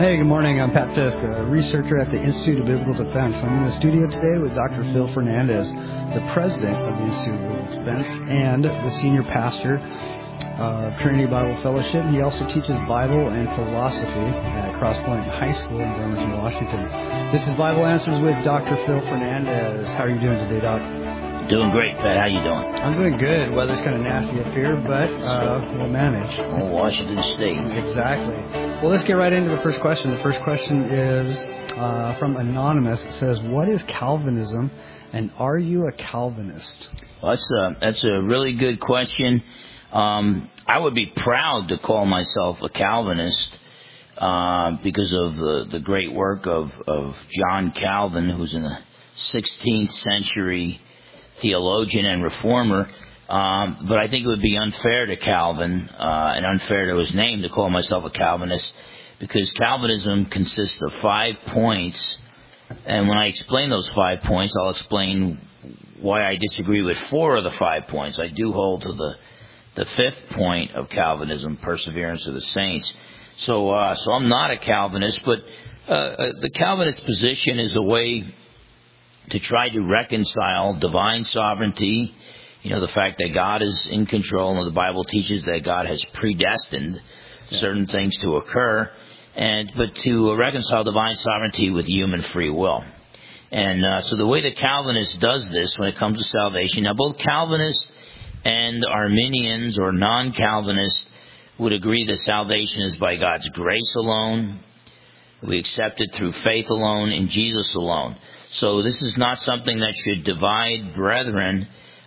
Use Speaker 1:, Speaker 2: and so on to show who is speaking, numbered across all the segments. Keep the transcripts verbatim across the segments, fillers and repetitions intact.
Speaker 1: Hey, good morning. I'm Pat Fisk, a researcher at the Institute of Biblical Defense. I'm in the studio today with Doctor Phil Fernandez, the president of the Institute of Biblical Defense and the senior pastor of Trinity Bible Fellowship. He also teaches Bible and philosophy at Crosspoint High School in Bremerton, Washington. This is Bible Answers with Doctor Phil Fernandez. How are you doing today, Doc?
Speaker 2: Doing great, Pat. How you doing?
Speaker 1: I'm doing good. Weather's kind of nasty up here, but uh, we'll manage.
Speaker 2: Oh, Washington State.
Speaker 1: Exactly. Well, let's get right into the first question. The first question is uh, from Anonymous. It says, what is Calvinism, and are you a Calvinist?
Speaker 2: Well, that's a, that's a really good question. Um, I would be proud to call myself a Calvinist uh, because of the, the great work of, of John Calvin, who's in the sixteenth century theologian and reformer, um, but I think it would be unfair to Calvin uh, and unfair to his name to call myself a Calvinist, because Calvinism consists of five points, and when I explain those five points, I'll explain why I disagree with four of the five points. I do hold to the the fifth point of Calvinism, perseverance of the saints. So, uh, so I'm not a Calvinist, but uh, the Calvinist position is a way to try to reconcile divine sovereignty, you know, the fact that God is in control, and the Bible teaches that God has predestined yeah. certain things to occur, and but to reconcile divine sovereignty with human free will. And uh, so the way the Calvinist does this when it comes to salvation, now both Calvinists and Arminians or non-Calvinists would agree that salvation is by God's grace alone. We accept it through faith alone, in Jesus alone. So this is not something that should divide brethren.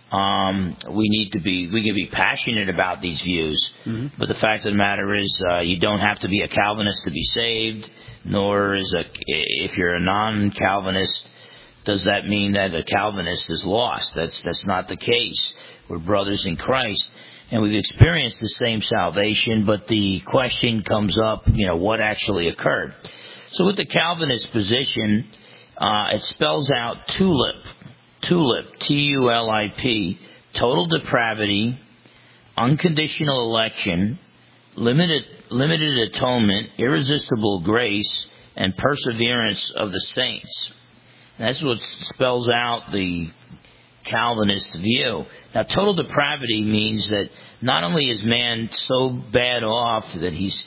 Speaker 2: Um, we need to be, we can be passionate about these views, mm-hmm. but the fact of the matter is, uh, you don't have to be a Calvinist to be saved, nor is a, if you're a non-Calvinist, does that mean that a Calvinist is lost? That's, that's not the case. We're brothers in Christ, and we've experienced the same salvation, but the question comes up, you know, what actually occurred? So with the Calvinist position, Uh, it spells out tulip, tulip, T U L I P, total depravity, unconditional election, limited limited atonement, irresistible grace, and perseverance of the saints. And that's what spells out the Calvinist view. Now, total depravity means that not only is man so bad off that he's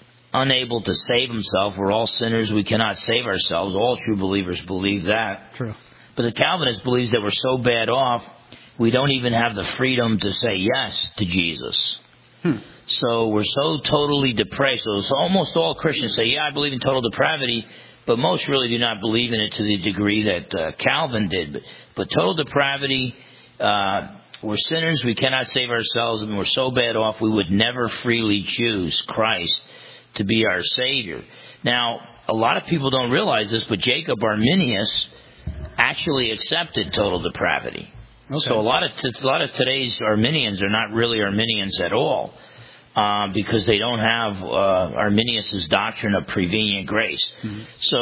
Speaker 2: unable to save himself. We're all sinners. We cannot save ourselves. All true believers believe that.
Speaker 1: True.
Speaker 2: But the Calvinist believes that we're so bad off, we don't even have the freedom to say yes to Jesus. Hmm. So we're so totally depraved. So, so almost all Christians say, yeah, I believe in total depravity, but most really do not believe in it to the degree that uh, Calvin did. But, but total depravity, uh, we're sinners. We cannot save ourselves, and we're so bad off, we would never freely choose Christ to be our Savior. Now, a lot of people don't realize this, but Jacob Arminius actually accepted total depravity. Okay. So a lot of t- a lot of today's Arminians are not really Arminians at all, uh, because they don't have uh, Arminius' doctrine of prevenient grace. Mm-hmm. So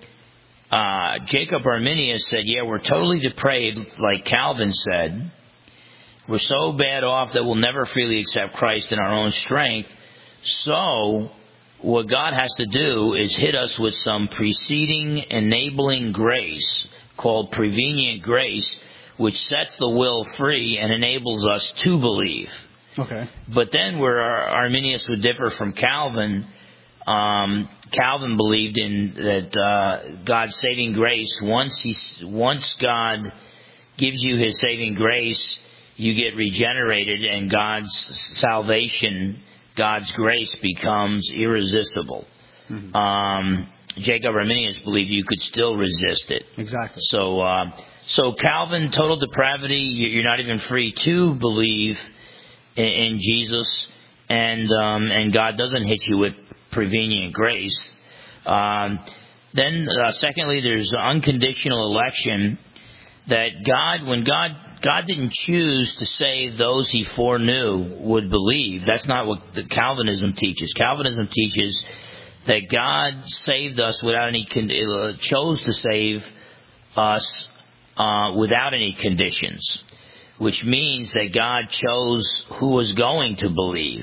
Speaker 2: uh, Jacob Arminius said, yeah, we're totally depraved, like Calvin said. We're so bad off that we'll never freely accept Christ in our own strength. So what God has to do is hit us with some preceding enabling grace called prevenient grace, which sets the will free and enables us to believe.
Speaker 1: Okay.
Speaker 2: But then where Arminius would differ from Calvin, um, Calvin believed in that uh, God's saving grace, once he, once God gives you his saving grace, you get regenerated, and God's salvation, God's grace becomes irresistible. Mm-hmm. Um, Jacob Arminius believed you could still resist it.
Speaker 1: Exactly.
Speaker 2: So, uh, so Calvin, total depravity, you're not even free to believe in, in Jesus, and um, and God doesn't hit you with prevenient grace. Um, then, uh, secondly, there's unconditional election. That God, when God God didn't choose to say those he foreknew would believe. That's not what the Calvinism teaches. Calvinism teaches that God saved us without any con- uh, chose to save us uh, without any conditions, which means that God chose who was going to believe.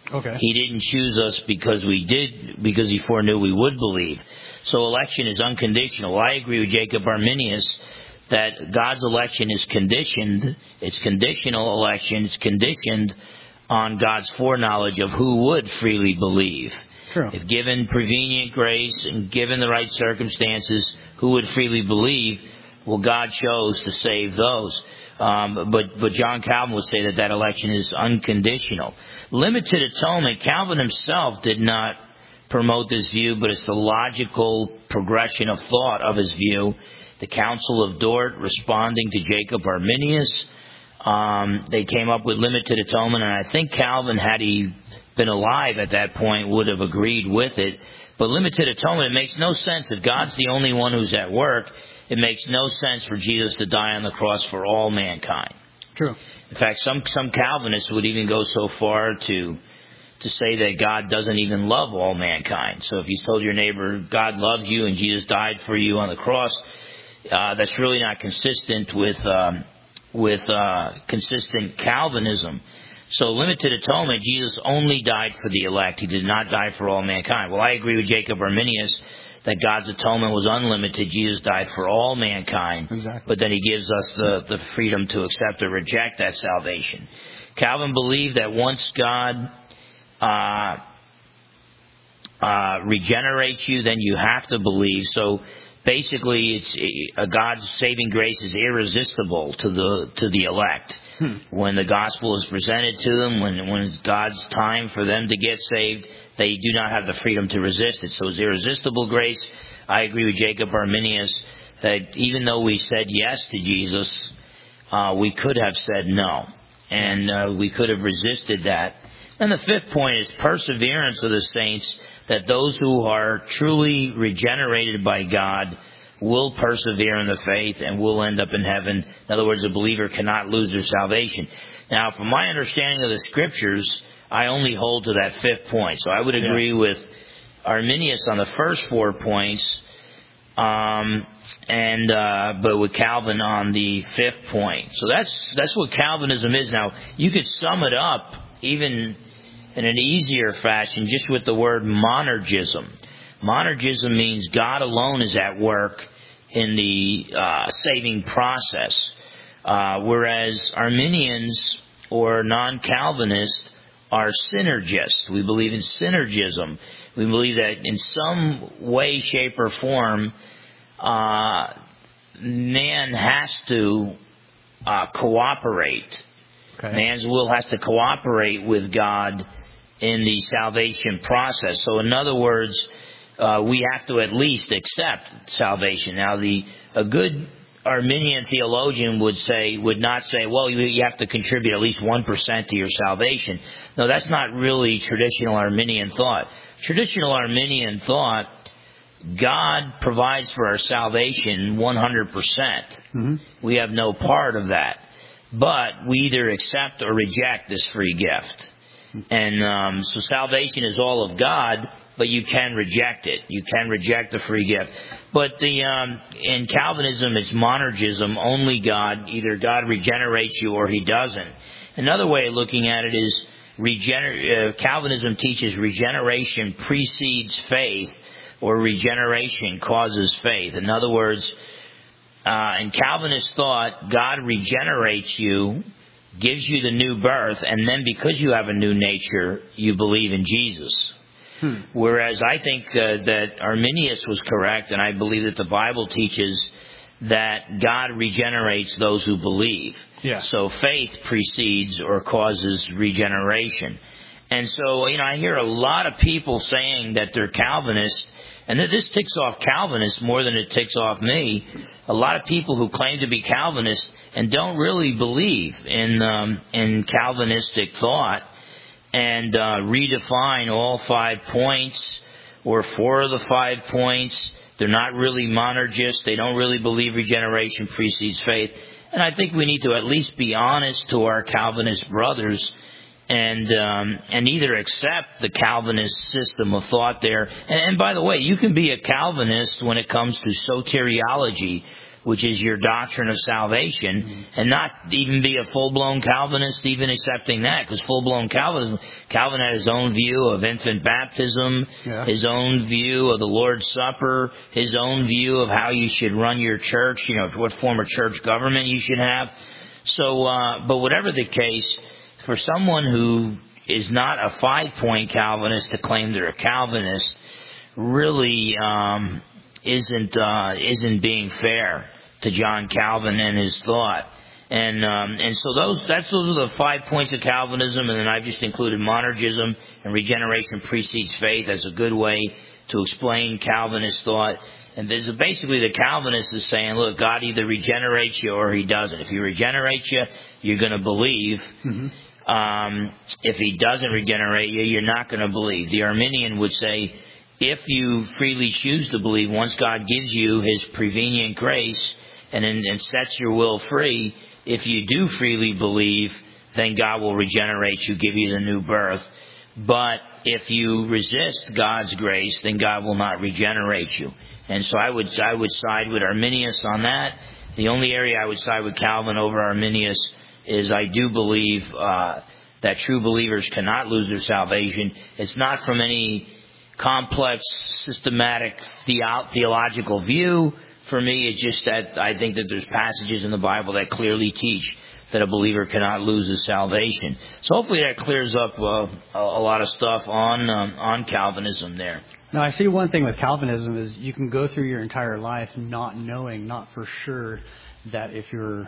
Speaker 1: Okay.
Speaker 2: He didn't choose us because we did, because he foreknew we would believe. So election is unconditional. Well, I agree with Jacob Arminius that God's election is conditioned. It's conditional election. It's conditioned on God's foreknowledge of who would freely believe.
Speaker 1: True.
Speaker 2: If given prevenient grace and given the right circumstances, who would freely believe? Well, God chose to save those. Um, but, but John Calvin would say that that election is unconditional. Limited atonement, Calvin himself did not promote this view, but it's the logical progression of thought of his view. The Council of Dort, responding to Jacob Arminius, um, they came up with limited atonement, and I think Calvin, had he been alive at that point, would have agreed with it. But limited atonement, it makes no sense. If God's the only one who's at work, it makes no sense for Jesus to die on the cross for all mankind.
Speaker 1: True.
Speaker 2: In fact, some some Calvinists would even go so far to to say that God doesn't even love all mankind. So if you told your neighbor God loves you and Jesus died for you on the cross, uh, that's really not consistent with um, with uh, consistent Calvinism. So limited atonement, Jesus only died for the elect. He did not die for all mankind. Well, I agree with Jacob Arminius that God's atonement was unlimited. Jesus died for all mankind.
Speaker 1: Exactly.
Speaker 2: But then he gives us the, the freedom to accept or reject that salvation. Calvin believed that once God uh, uh, regenerates you, then you have to believe. So basically, it's uh, God's saving grace is irresistible to the to the elect. Hmm. When the gospel is presented to them, when when it's God's time for them to get saved, they do not have the freedom to resist it. So it's irresistible grace. I agree with Jacob Arminius that even though we said yes to Jesus, uh, we could have said no. And uh, we could have resisted that. And the fifth point is perseverance of the saints, that those who are truly regenerated by God will persevere in the faith and will end up in heaven. In other words, a believer cannot lose their salvation. Now, from my understanding of the Scriptures, I only hold to that fifth point. So I would agree yeah. with Arminius on the first four points, um, and uh, but with Calvin on the fifth point. So that's that's what Calvinism is. Now, you could sum it up even in an easier fashion just with the word monergism. Monergism means God alone is at work in the uh, saving process, uh, whereas Arminians or non-Calvinists are synergists. We believe in synergism. We believe that in some way, shape, or form, uh, man has to uh, cooperate. Okay. Man's will has to cooperate with God in the salvation process. So in other words, Uh, we have to at least accept salvation. Now, the a good Arminian theologian would say, would not say, well, you, you have to contribute at least one percent to your salvation. No, that's not really traditional Arminian thought. Traditional Arminian thought, God provides for our salvation one hundred percent. Mm-hmm. We have no part of that. But we either accept or reject this free gift. And um, so salvation is all of God, but you can reject it. You can reject the free gift. But the um, in Calvinism, it's monergism. Only God, either God regenerates you or He doesn't. Another way of looking at it is regener- uh, Calvinism teaches regeneration precedes faith, or regeneration causes faith. In other words, uh, in Calvinist thought, God regenerates you, gives you the new birth, and then because you have a new nature, you believe in Jesus. Hmm. Whereas I think uh, that Arminius was correct, and I believe that the Bible teaches that God regenerates those who believe. Yeah. So faith precedes or causes regeneration. And so, you know, I hear a lot of people saying that they're Calvinists, and that this ticks off Calvinists more than it ticks off me. A lot of people who claim to be Calvinists and don't really believe in um, in Calvinistic thought, and uh, redefine all five points or four of the five points. They're not really monergists. They don't really believe regeneration precedes faith. And I think we need to at least be honest to our Calvinist brothers and um, and either accept the Calvinist system of thought there. And, and by the way, you can be a Calvinist when it comes to soteriology, which is your doctrine of salvation, mm-hmm. and not even be a full-blown Calvinist, even accepting that, because full-blown Calvinism, Calvin had his own view of infant baptism, yeah. his own view of the Lord's Supper, his own view of how you should run your church, you know, what form of church government you should have. So, uh, but whatever the case, for someone who is not a five-point Calvinist to claim they're a Calvinist, really um, isn't uh, isn't being fair to John Calvin and his thought. And um, and so those that's those are the five points of Calvinism, and then I've just included monergism and regeneration precedes faith as a good way to explain Calvinist thought. And this is basically the Calvinist is saying, look, God either regenerates you or He doesn't. If He regenerates you, you're going to believe. Mm-hmm. Um, if He doesn't regenerate you, you're not going to believe. The Arminian would say, if you freely choose to believe, once God gives you His prevenient grace and, and sets your will free, if you do freely believe, then God will regenerate you, give you the new birth. But if you resist God's grace, then God will not regenerate you. And so I would I would side with Arminius on that. The only area I would side with Calvin over Arminius is I do believe uh, that true believers cannot lose their salvation. It's not from any complex, systematic theo- theological view. For me, it's just that I think that there's passages in the Bible that clearly teach that a believer cannot lose his salvation. So hopefully that clears up uh, a, a lot of stuff on um, on Calvinism there.
Speaker 1: Now, I see one thing with Calvinism is you can go through your entire life not knowing, not for sure, that if you're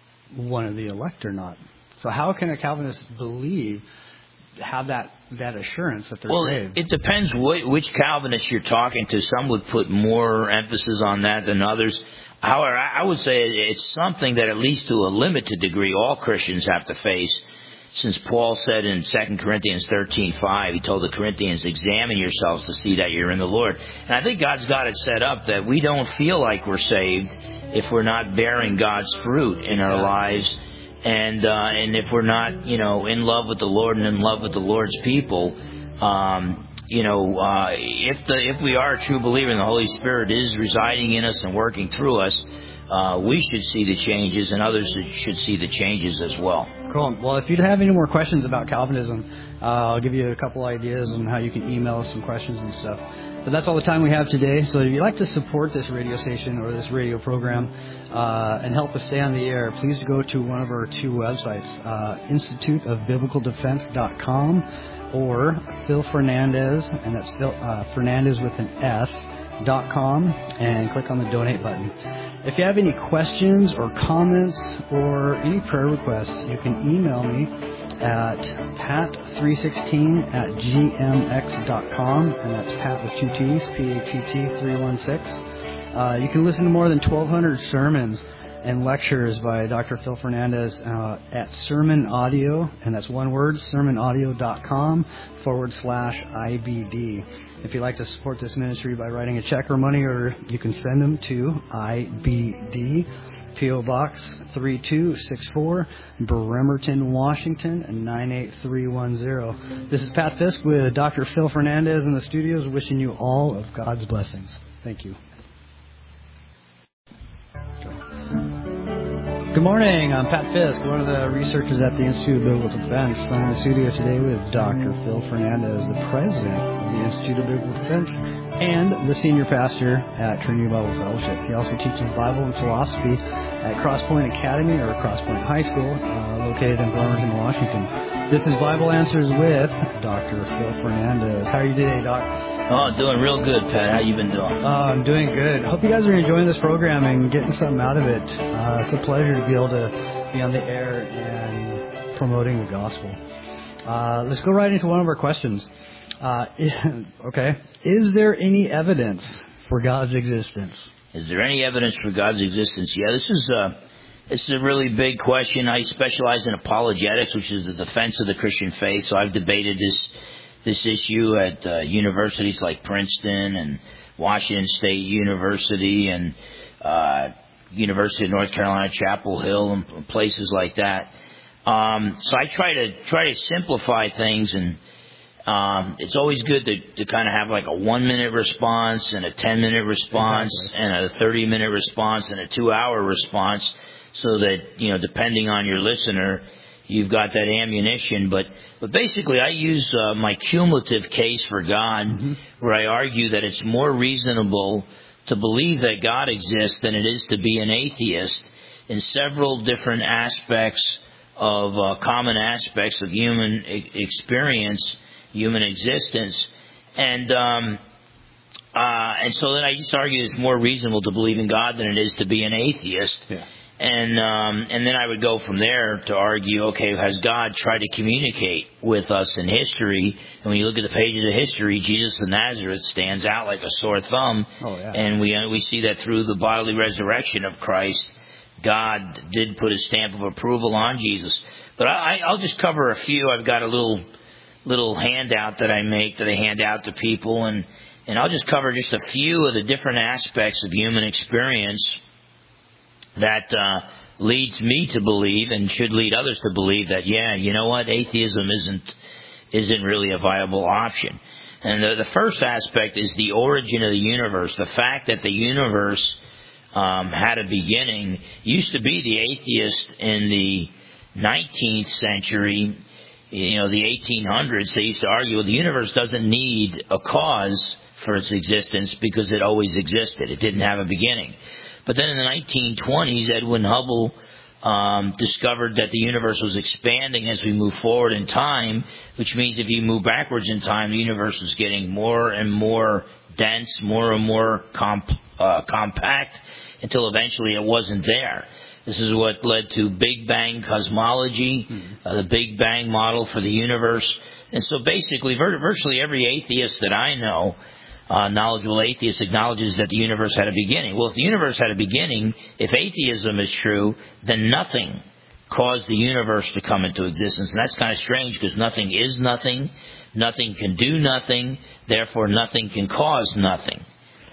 Speaker 1: one of the elect or not. So how can a Calvinist believe, have that, that assurance that they're
Speaker 2: well,
Speaker 1: saved?
Speaker 2: Well, it depends wh- which Calvinist you're talking to. Some would put more emphasis on that than others. However, I would say it's something that at least to a limited degree all Christians have to face. Since Paul said in Second Corinthians thirteen five, he told the Corinthians, examine yourselves to see that you're in the Lord. And I think God's got it set up that we don't feel like we're saved if we're not bearing God's fruit in our lives. And uh, and if we're not, you know, in love with the Lord and in love with the Lord's people, um, you know, uh, if the if we are a true believer and the Holy Spirit is residing in us and working through us, uh, we should see the changes, and others should see the changes as well.
Speaker 1: Cool. Well, if you have any more questions about Calvinism, uh, I'll give you a couple ideas on how you can email us some questions and stuff. But that's all the time we have today. So if you'd like to support this radio station or this radio program uh, and help us stay on the air, please go to one of our two websites, uh, institute of biblical defense dot com or Phil Fernandez, and that's Phil, uh, Fernandez with an S, dot com, and click on the donate button. If you have any questions or comments or any prayer requests, you can email me at pat three sixteen at g m x dot com, and that's Pat with two T's, P A T T three one six. Uh, you can listen to more than twelve hundred sermons and lectures by Doctor Phil Fernandez uh, at Sermon Audio, and that's one word, sermonaudio.com forward slash IBD. If you'd like to support this ministry by writing a check or money, or you can send them to I B D, P O Box three two six four, Bremerton, Washington, nine eight three one zero. This is Pat Fisk with Doctor Phil Fernandez in the studios, wishing you all of God's blessings. Thank you. Good morning, I'm Pat Fisk, one of the researchers at the Institute of Biblical Defense. I'm in the studio today with Doctor Phil Fernandez, the president of the Institute of Biblical Defense and the senior pastor at Trinity Bible Fellowship. He also teaches Bible and philosophy at Crosspoint Academy or Crosspoint High School, uh, located in Bremerton, Washington. This is Bible Answers with Doctor Phil Fernandez. How are you today, Doc?
Speaker 2: Oh, doing real good, Pat. How you been doing?
Speaker 1: Uh, I'm doing good. Hope you guys are enjoying this program and getting something out of it. Uh, it's a pleasure to be able to be on the air and promoting the gospel. Uh, let's go right into one of our questions. Uh, okay. Is there any evidence for God's existence?
Speaker 2: Is there any evidence for God's existence? Yeah, this is uh, this is a really big question. I specialize in apologetics, which is the defense of the Christian faith. So I've debated this this issue at uh, universities like Princeton and Washington State University and uh, University of North Carolina, Chapel Hill, and places like that. Um, so I try to try to simplify things and Um, it's always good to, to kind of have like a one-minute response and a ten-minute response exactly. and a thirty-minute response and a two-hour response, so that, you know, depending on your listener, you've got that ammunition. But but basically, I use uh, my cumulative case for God, mm-hmm. where I argue that it's more reasonable to believe that God exists than it is to be an atheist in several different aspects of uh, common aspects of human e- experience. Human existence, and um, uh, and so then I just argue it's more reasonable to believe in God than it is to be an atheist.
Speaker 1: Yeah.
Speaker 2: And um, and then I would go from there to argue, okay, has God tried to communicate with us in history? And when you look at the pages of history, Jesus of Nazareth stands out like a sore thumb.
Speaker 1: Oh, yeah.
Speaker 2: And we uh, we see that through the bodily resurrection of Christ, God did put a stamp of approval on Jesus. But I, I'll just cover a few. I've got a little. little handout that I make that I hand out to people, and, and I'll just cover just a few of the different aspects of human experience that uh, leads me to believe and should lead others to believe that, yeah, you know what, atheism isn't isn't really a viable option. And the, the first aspect is the origin of the universe, the fact that the universe um, had a beginning. Used to be the atheist in the nineteenth century. You know, the eighteen hundreds, they used to argue, well, the universe doesn't need a cause for its existence because it always existed. It didn't have a beginning. But then in the nineteen twenties, Edwin Hubble um, discovered that the universe was expanding as we move forward in time, which means if you move backwards in time, the universe is getting more and more dense, more and more comp, uh, compact, until eventually it wasn't there. This is what led to Big Bang cosmology, mm-hmm. uh, the Big Bang model for the universe. And so basically, vir- virtually every atheist that I know, uh, knowledgeable atheist, acknowledges that the universe had a beginning. Well, if the universe had a beginning, if atheism is true, then nothing caused the universe to come into existence. And that's kind of strange, because nothing is nothing, nothing can do nothing, therefore nothing can cause nothing.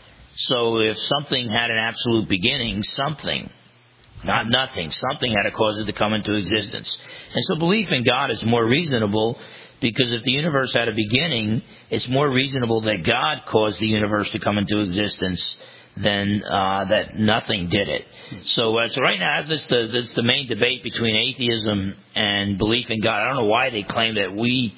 Speaker 2: So if something had an absolute beginning, something... Not nothing. Something had to cause it to come into existence. And so belief in God is more reasonable, because if the universe had a beginning, it's more reasonable that God caused the universe to come into existence than uh, that nothing did it. So, uh, so right now, that's the, that's the main debate between atheism and belief in God. I don't know why they claim that we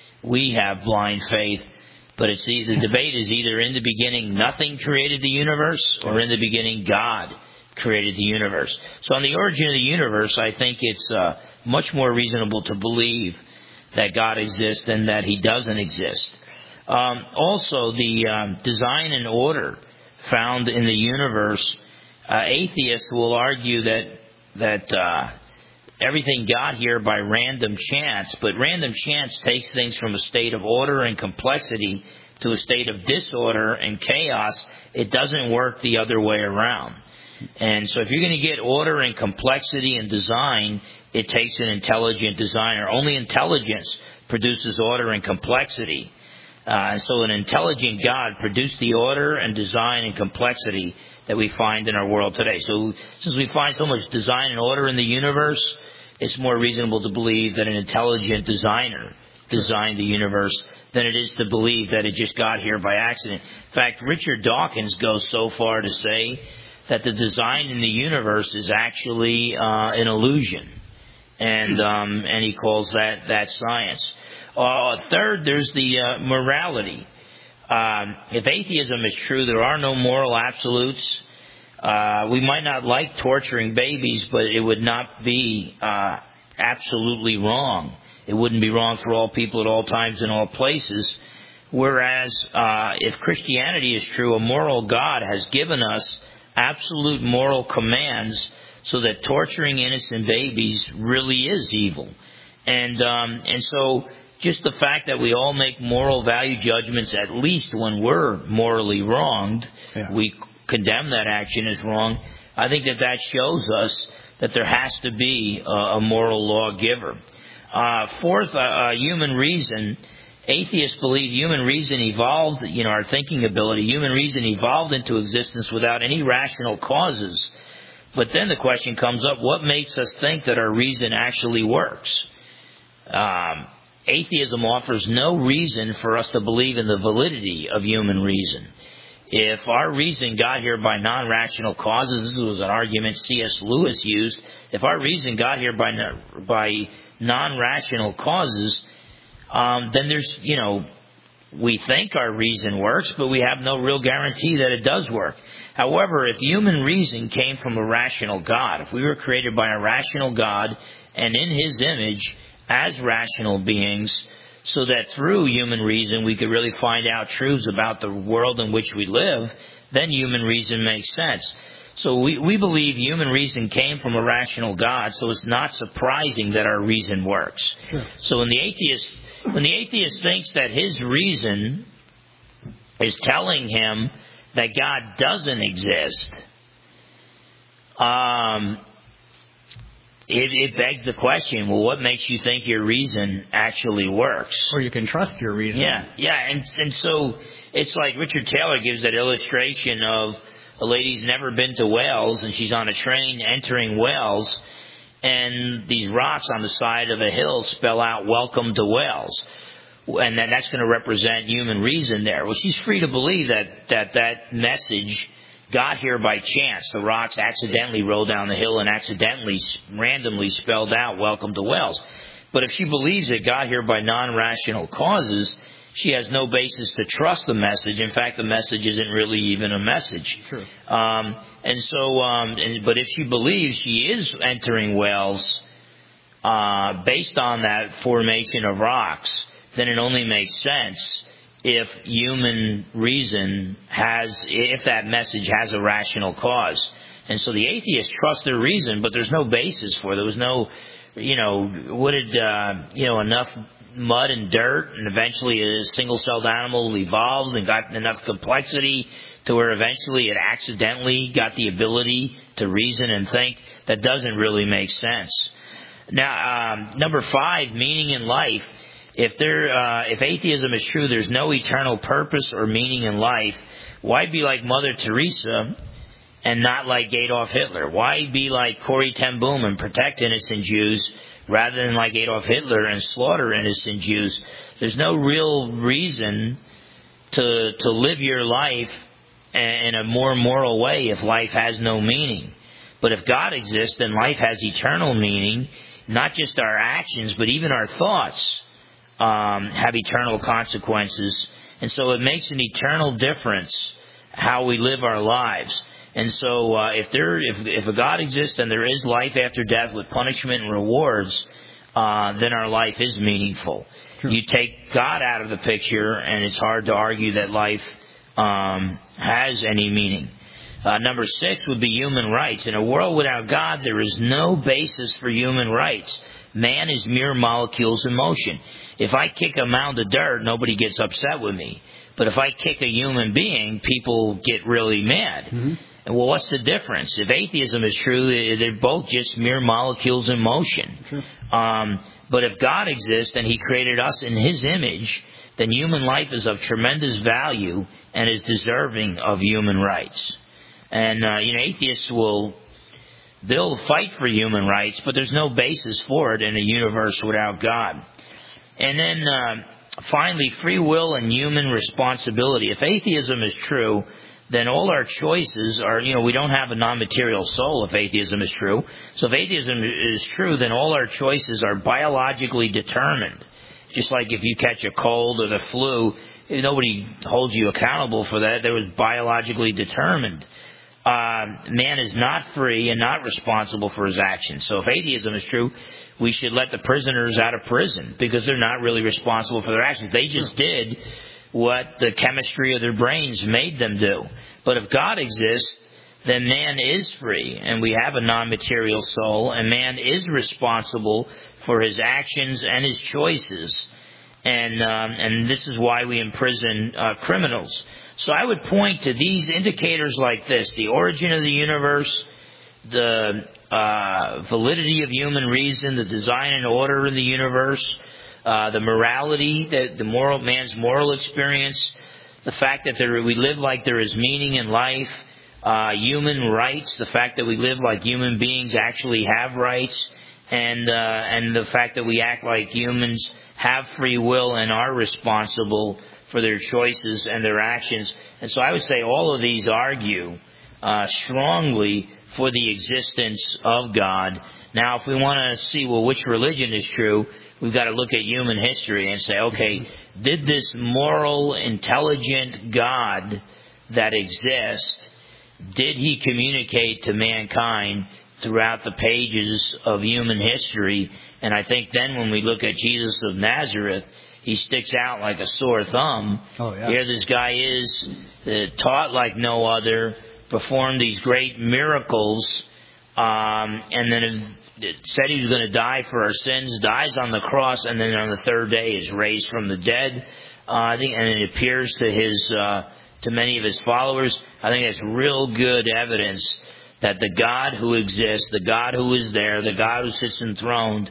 Speaker 2: we have blind faith, but it's the, the debate is either in the beginning nothing created the universe, or in the beginning God created the universe. So on the origin of the universe, I think it's uh, much more reasonable to believe that God exists than that he doesn't exist. Um, also, the um, design and order found in the universe, uh, atheists will argue that that uh, everything got here by random chance, but random chance takes things from a state of order and complexity to a state of disorder and chaos. It doesn't work the other way around. And so if you're going to get order and complexity and design, it takes an intelligent designer. Only intelligence produces order and complexity. Uh, and so an intelligent God produced the order and design and complexity that we find in our world today. So since we find so much design and order in the universe, it's more reasonable to believe that an intelligent designer designed the universe than it is to believe that it just got here by accident. In fact, Richard Dawkins goes so far to say that the design in the universe is actually uh, an illusion, and um, and he calls that that science. Uh, third, there's the uh, morality. Um, if atheism is true, there are no moral absolutes. Uh, we might not like torturing babies, but it would not be uh, absolutely wrong. It wouldn't be wrong for all people at all times in all places. Whereas uh, if Christianity is true, a moral God has given us absolute moral commands, so that torturing innocent babies really is evil. And um, and so just the fact that we all make moral value judgments, at least when we're morally wronged, yeah. we condemn that action as wrong. I think that that shows us that there has to be a, a moral lawgiver. Uh, fourth, uh, uh, human reason. Atheists believe human reason evolved, you know, our thinking ability, human reason evolved into existence without any rational causes. But then the question comes up, what makes us think that our reason actually works? Um, atheism offers no reason for us to believe in the validity of human reason. If our reason got here by non-rational causes, this was an argument C S Lewis used, if our reason got here by by non-rational causes, um, then there's, you know, we think our reason works, but we have no real guarantee that it does work. However, if human reason came from a rational God, if we were created by a rational God and in His image as rational beings, so that through human reason we could really find out truths about the world in which we live, then human reason makes sense. So we, we believe human reason came from a rational God, so it's not surprising that our reason works.
Speaker 1: Sure.
Speaker 2: So when the atheist when the atheist thinks that his reason is telling him that God doesn't exist, um, It, it begs the question, well, what makes you think your reason actually works?
Speaker 1: Or you can trust your reason.
Speaker 2: Yeah, yeah, and and so it's like Richard Taylor gives that illustration of a lady's never been to Wales, and she's on a train entering Wales, and these rocks on the side of a hill spell out, "Welcome to Wales." And then that's going to represent human reason there. Well, she's free to believe that that, that message got here by chance. The rocks accidentally rolled down the hill and accidentally, randomly spelled out, "Welcome to Wales." But if she believes it got here by non-rational causes, she has no basis to trust the message. In fact, the message isn't really even a message.
Speaker 1: Sure.
Speaker 2: Um, and so, um, and, but if she believes she is entering Wales uh, based on that formation of rocks, then it only makes sense if human reason has, if that message has a rational cause. And so the atheists trust their reason, but there's no basis for it. There was no, you know, what did, uh, you know, enough mud and dirt, and eventually a single-celled animal evolved and got enough complexity to where eventually it accidentally got the ability to reason and think. That doesn't really make sense. Now, um, number five, meaning in life. If there, uh, if atheism is true, there's no eternal purpose or meaning in life. Why be like Mother Teresa and not like Adolf Hitler? Why be like Corrie ten Boom and protect innocent Jews rather than like Adolf Hitler and slaughter innocent Jews? There's no real reason to to live your life in a more moral way if life has no meaning. But if God exists, then life has eternal meaning. Not just our actions, but even our thoughts Um, have eternal consequences, and so it makes an eternal difference how we live our lives. And so, uh, if there, if if a God exists and there is life after death with punishment and rewards, uh, then our life is meaningful. Sure. You take God out of the picture, and it's hard to argue that life um, has any meaning. Uh, number six would be human rights. In a world without God, there is no basis for human rights. Man is mere molecules in motion. If I kick a mound of dirt, nobody gets upset with me. But if I kick a human being, people get really mad. Mm-hmm. And well, what's the difference? If atheism is true, they're both just mere molecules in motion. Sure. Um, but if God exists and He created us in His image, then human life is of tremendous value and is deserving of human rights. And, uh, you know, atheists will, they'll fight for human rights, but there's no basis for it in a universe without God. And then, uh, finally, free will and human responsibility. If atheism is true, then all our choices are, you know, we don't have a non-material soul if atheism is true. So if atheism is true, then all our choices are biologically determined. Just like if you catch a cold or the flu, nobody holds you accountable for that. That was biologically determined. Uh, man is not free and not responsible for his actions. So if atheism is true, we should let the prisoners out of prison because they're not really responsible for their actions. They just did what the chemistry of their brains made them do. But if God exists, then man is free, and we have a non-material soul, and man is responsible for his actions and his choices. And um, and this is why we imprison uh, criminals. So I would point to these indicators like this: the origin of the universe, the uh, validity of human reason, the design and order in the universe, uh, the morality, the, the moral man's moral experience, the fact that there, we live like there is meaning in life, uh, human rights, the fact that we live like human beings actually have rights, and uh, and the fact that we act like humans, have free will, and are responsible for their choices and their actions. And so I would say all of these argue uh, strongly for the existence of God. Now, if we want to see, well, which religion is true, we've got to look at human history and say, okay, did this moral, intelligent God that exists, did he communicate to mankind throughout the pages of human history? And I think then when we look at Jesus of Nazareth, he sticks out like a sore thumb.
Speaker 1: Oh, yeah.
Speaker 2: Here this guy is, uh, taught like no other, performed these great miracles, um, and then it said he was going to die for our sins, dies on the cross, and then on the third day is raised from the dead. Uh, I think, and it appears to his uh, to many of his followers. I think that's real good evidence that the God who exists, the God who is there, the God who sits enthroned,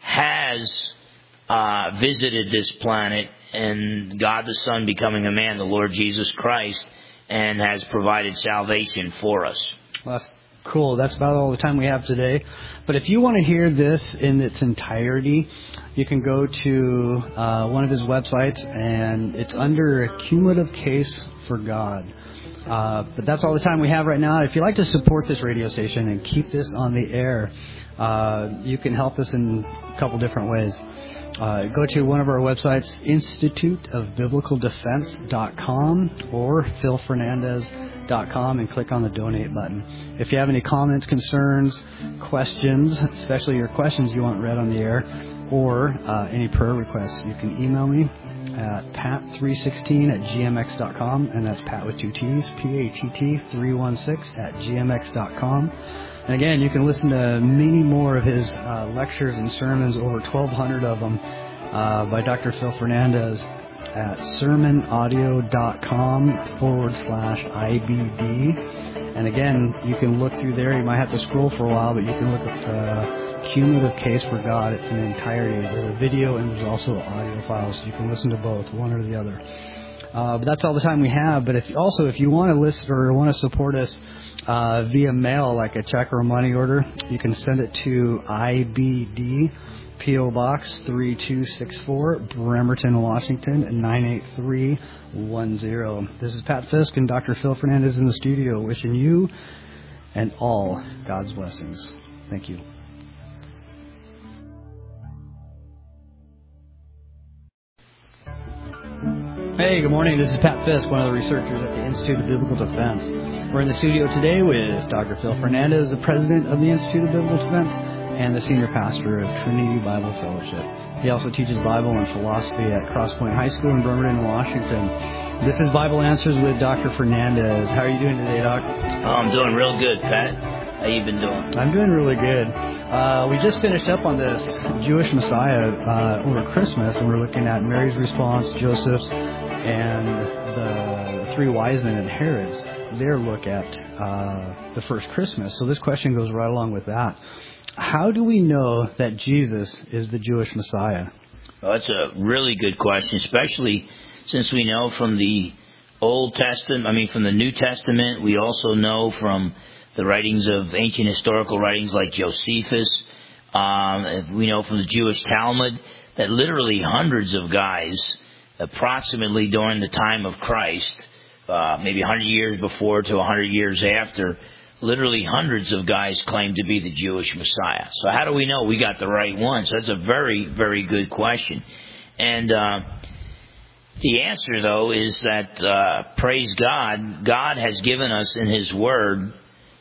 Speaker 2: has uh, visited this planet, and God the Son becoming a man, the Lord Jesus Christ, and has provided salvation for us.
Speaker 1: Well, that's cool. That's about all the time we have today. But if you want to hear this in its entirety, you can go to uh, one of his websites, and it's under a cumulative case for God. Uh, but that's all the time we have right now. If you'd like to support this radio station and keep this on the air, uh, you can help us in a couple different ways. Uh, go to one of our websites, institute of biblical defense dot com or phil fernandez dot com, and click on the donate button. If you have any comments, concerns, questions, especially your questions you want read on the air, or uh, any prayer requests, you can email me at pat three sixteen at g m x dot com, and that's Pat with two T's, P A T T three one six at g m x dot com. And again, you can listen to many more of his uh, lectures and sermons, over twelve hundred of them, uh, by Doctor Phil Fernandez at sermon audio dot com forward slash I B D. And again, you can look through there. You might have to scroll for a while, but you can look at the Cumulative Case for God. It's in entirety. There's a video and there's also audio files, so you can listen to both, one or the other. Uh, but that's all the time we have. But if also, if you want to listen or want to support us uh, via mail, like a check or a money order, you can send it to I B D, P O Box three two six four, Bremerton, Washington nine eight three one zero. This is Pat Fisk and Doctor Phil Fernandez in the studio, wishing you and all God's blessings. Thank you. Hey, good morning. This is Pat Fisk, one of the researchers at the Institute of Biblical Defense. We're in the studio today with Doctor Phil Fernandez, the president of the Institute of Biblical Defense, and the senior pastor of Trinity Bible Fellowship. He also teaches Bible and philosophy at Crosspoint High School in Bremerton, Washington. This is Bible Answers with Doctor Fernandez. How are you doing today, Doc?
Speaker 2: Oh, I'm doing real good, Pat. How you been doing?
Speaker 1: I'm doing really good. Uh, we just finished up on this Jewish Messiah uh, over Christmas, and we're looking at Mary's response, Joseph's, and the three wise men and Herod's, their look at uh, the first Christmas. So this question goes right along with that. How do we know that Jesus is the Jewish Messiah?
Speaker 2: Well, that's a really good question, especially since we know from the Old Testament, I mean from the New Testament, we also know from the writings of ancient historical writings like Josephus, um, we know from the Jewish Talmud that literally hundreds of guys, approximately during the time of Christ, uh, maybe one hundred years before to one hundred years after, literally hundreds of guys claim to be the Jewish Messiah. So how do we know we got the right one? So that's a very, very good question. And uh, the answer, though, is that, uh, praise God, God has given us in His Word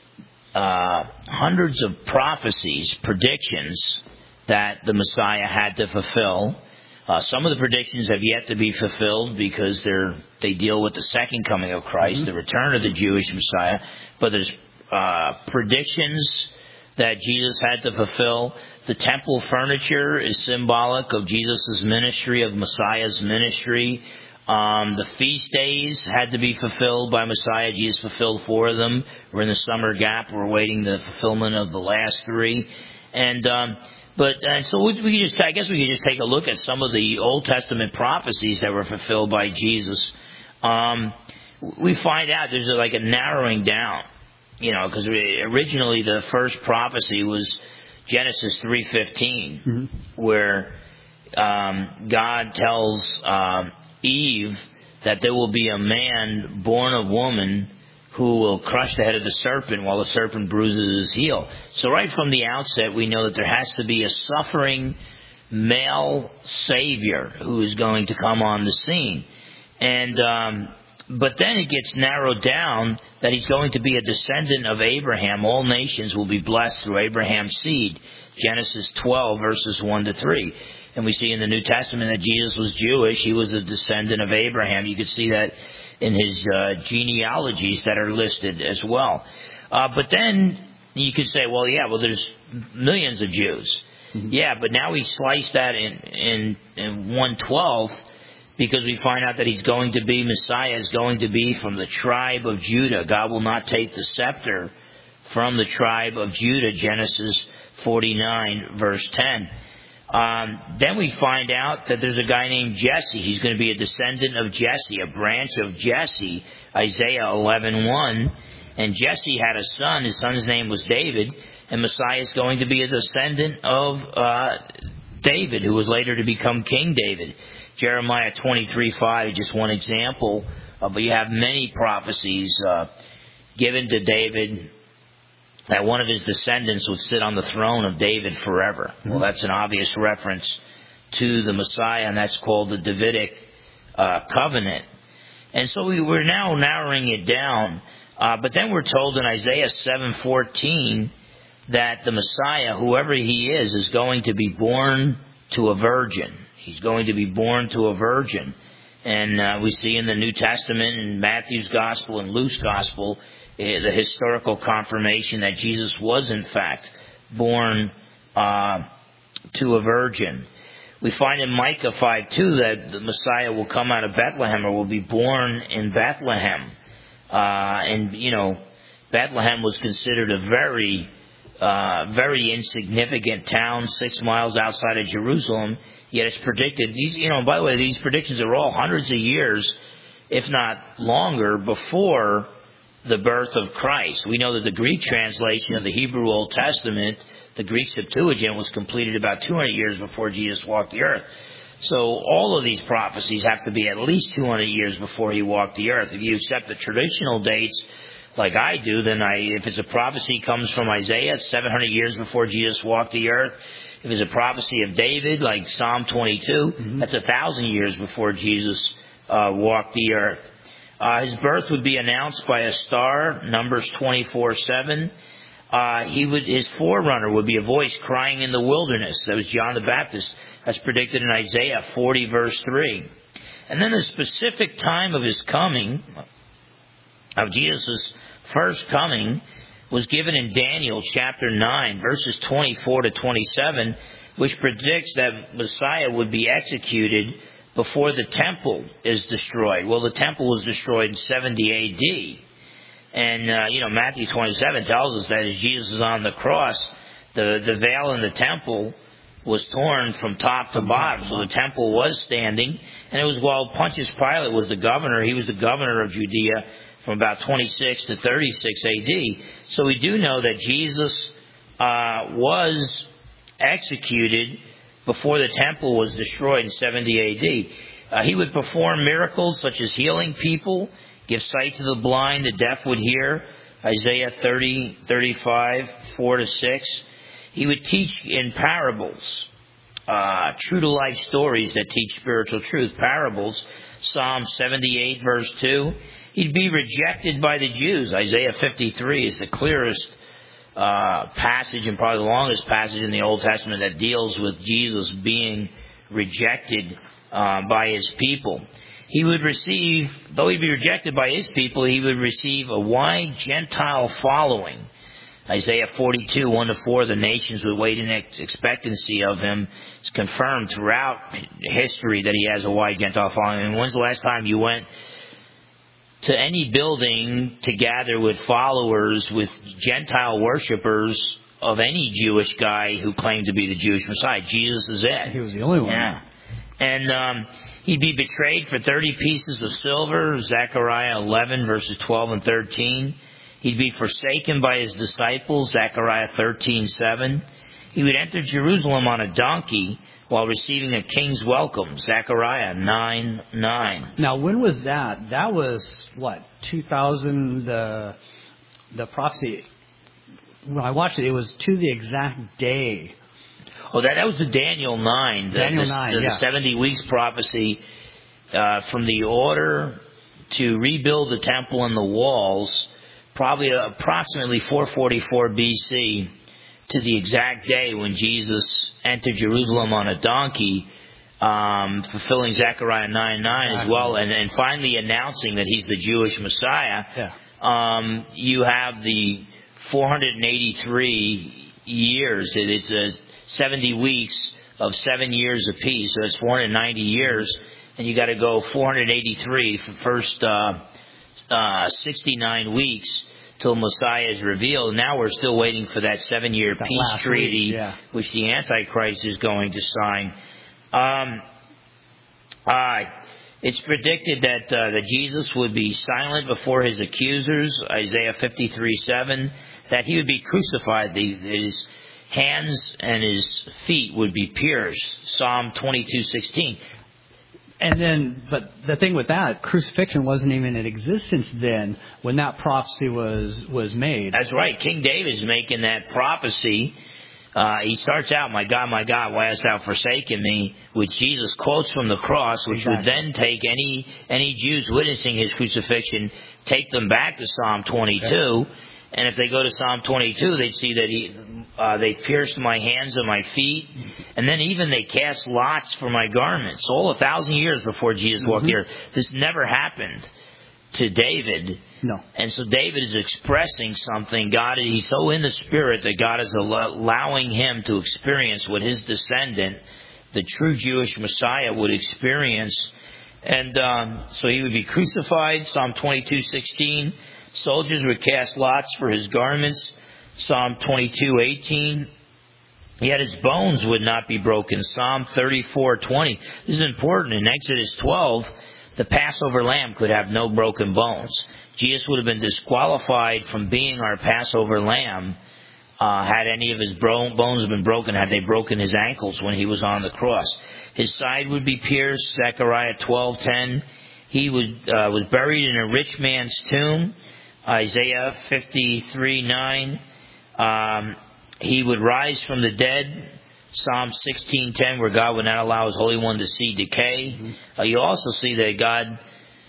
Speaker 2: uh, hundreds of prophecies, predictions that the Messiah had to fulfill. Uh, some of the predictions have yet to be fulfilled because they're they deal with the second coming of Christ, mm-hmm. the return of the Jewish Messiah. But there's uh, predictions that Jesus had to fulfill. The temple furniture is symbolic of Jesus' ministry, of Messiah's ministry. Um, the feast days had to be fulfilled by Messiah. Jesus fulfilled four of them. We're in the summer gap. We're waiting the fulfillment of the last three. And um, but and so we, we could just I guess we could just take a look at some of the Old Testament prophecies that were fulfilled by Jesus. Um, we find out there's like a narrowing down, you know, because originally the first prophecy was Genesis three fifteen,
Speaker 1: Mm-hmm.
Speaker 2: where um, God tells um, Eve that there will be a man born of woman who will crush the head of the serpent while the serpent bruises his heel. So right from the outset, we know that there has to be a suffering male savior who is going to come on the scene. And um, but then it gets narrowed down that he's going to be a descendant of Abraham. All nations will be blessed through Abraham's seed. Genesis twelve, verses one to three. And we see in the New Testament that Jesus was Jewish. He was a descendant of Abraham. You could see that in his uh, genealogies that are listed as well. Uh, but then you could say, well, yeah, well, there's millions of Jews. Mm-hmm. Yeah, but now we slice that in, in, in one twelfth, because we find out that he's going to be, Messiah is going to be from the tribe of Judah. God will not take the scepter from the tribe of Judah, Genesis forty-nine, verse ten. Um, then we find out that there's a guy named Jesse. He's going to be a descendant of Jesse, a branch of Jesse, Isaiah eleven one. And Jesse had a son. His son's name was David. And Messiah is going to be a descendant of uh, David, who was later to become King David. Jeremiah twenty-three five, just one example. Uh, but you have many prophecies uh, given to David that one of his descendants would sit on the throne of David forever. Mm-hmm. Well, that's an obvious reference to the Messiah, and that's called the Davidic uh, covenant. And so we, we're now narrowing it down. Uh, but then we're told in Isaiah seven fourteen that the Messiah, whoever he is, is going to be born to a virgin. He's going to be born to a virgin. And uh, we see in the New Testament, in Matthew's Gospel and Luke's Gospel, the historical confirmation that Jesus was, in fact, born uh, to a virgin. We find in Micah five two that the Messiah will come out of Bethlehem, or will be born in Bethlehem. Uh, and, you know, Bethlehem was considered a very, uh, very insignificant town, six miles outside of Jerusalem. Yet it's predicted, these, you know, by the way, these predictions are all hundreds of years, if not longer, before the birth of Christ. We know that the Greek translation of the Hebrew Old Testament, the Greek Septuagint, was completed about two hundred years before Jesus walked the earth. So all of these prophecies have to be at least two hundred years before he walked the earth. If you accept the traditional dates, like I do, then I, if it's a prophecy comes from Isaiah, it's seven hundred years before Jesus walked the earth. If it's a prophecy of David, like Psalm twenty-two, mm-hmm. that's a thousand years before Jesus uh, walked the earth. Uh, his birth would be announced by a star, Numbers twenty-four seven. Uh, he would, his forerunner would be a voice crying in the wilderness. That was John the Baptist. That's predicted in Isaiah forty, verse three. And then the specific time of his coming, of Jesus' first coming, was given in Daniel chapter nine, verses twenty-four to twenty-seven, which predicts that Messiah would be executed before the temple is destroyed. Well, the temple was destroyed in seventy A D. And, uh, you know, Matthew twenty-seven tells us that as Jesus is on the cross, the, the veil in the temple was torn from top to bottom. So the temple was standing. And it was while Pontius Pilate was the governor. He was the governor of Judea from about twenty-six to thirty-six A D. So we do know that Jesus uh, was executed before the temple was destroyed in seventy A D. Uh, he would perform miracles such as healing people, give sight to the blind, the deaf would hear, Isaiah thirty, thirty-five, four to six. He would teach in parables, uh, true-to-life stories that teach spiritual truth, parables, Psalm seventy-eight, verse two. He'd be rejected by the Jews. Isaiah fifty-three is the clearest uh, passage and probably the longest passage in the Old Testament that deals with Jesus being rejected uh, by his people. He would receive, though he'd be rejected by his people, he would receive a wide Gentile following. Isaiah forty-two, one to four, the nations would wait in expectancy of him. It's confirmed throughout history that he has a wide Gentile following. And when's the last time you went to any building to gather with followers, with Gentile worshipers of any Jewish guy who claimed to be the Jewish Messiah? Jesus is it.
Speaker 1: He was the only one.
Speaker 2: Yeah. And um, he'd be betrayed for thirty pieces of silver, Zechariah eleven, verses twelve and thirteen. He'd be forsaken by his disciples, Zechariah thirteen seven. he would enter Jerusalem on a donkey while receiving a king's welcome. Zechariah nine nine.
Speaker 1: Now, when was that? That was, what, two thousand, the, the prophecy. When I watched it, it was to the exact day.
Speaker 2: Oh, that, that was the Daniel nine. The,
Speaker 1: Daniel
Speaker 2: the,
Speaker 1: nine,
Speaker 2: the,
Speaker 1: yeah.
Speaker 2: the seventy weeks prophecy uh, from the order to rebuild the temple and the walls, probably approximately four forty-four B C, to the exact day when Jesus entered Jerusalem on a donkey, um, fulfilling Zechariah nine nine as well, and, and finally announcing that he's the Jewish Messiah.
Speaker 1: Yeah.
Speaker 2: Um, you have the four hundred eighty-three years. It, it's a seventy weeks of seven years apiece, so it's four hundred ninety years, and you got to go four hundred eighty-three for the first uh, uh, sixty-nine weeks till Messiah is revealed. Now we're still waiting for that seven-year
Speaker 1: that
Speaker 2: peace treaty,
Speaker 1: week, yeah.
Speaker 2: which the Antichrist is going to sign. Um, uh, it's predicted that uh, that Jesus would be silent before his accusers, Isaiah fifty-three seven, that he would be crucified, the, his hands and his feet would be pierced, Psalm twenty-two sixteen.
Speaker 1: And then, but the thing with that, crucifixion wasn't even in existence then when that prophecy was, was made.
Speaker 2: That's right. King David's making that prophecy. Uh, he starts out, my God, my God, why hast thou forsaken me? Which Jesus quotes from the cross, which
Speaker 1: exactly.
Speaker 2: would then take any any Jews witnessing his crucifixion, take them back to Psalm twenty-two. Okay. And if they go to Psalm twenty-two, they see that he, uh, they pierced my hands and my feet. And then even they cast lots for my garments. All a thousand years before Jesus mm-hmm. walked the earth. This never happened to David.
Speaker 1: No.
Speaker 2: And so David is expressing something. God, he's so in the spirit that God is allowing him to experience what his descendant, the true Jewish Messiah, would experience. And um, so he would be crucified, Psalm twenty-two sixteen. Soldiers would cast lots for his garments, Psalm twenty-two eighteen. Yet his bones would not be broken, Psalm thirty-four twenty. This is important. In Exodus twelve, the Passover lamb could have no broken bones. Jesus would have been disqualified from being our Passover lamb uh, had any of his bro- bones been broken, had they broken his ankles when he was on the cross. His side would be pierced, Zechariah twelve ten. He would, uh, was buried in a rich man's tomb, Isaiah fifty-three nine. Um, he would rise from the dead, Psalm sixteen ten, where God would not allow his Holy One to see decay. Mm-hmm. Uh, you also see that God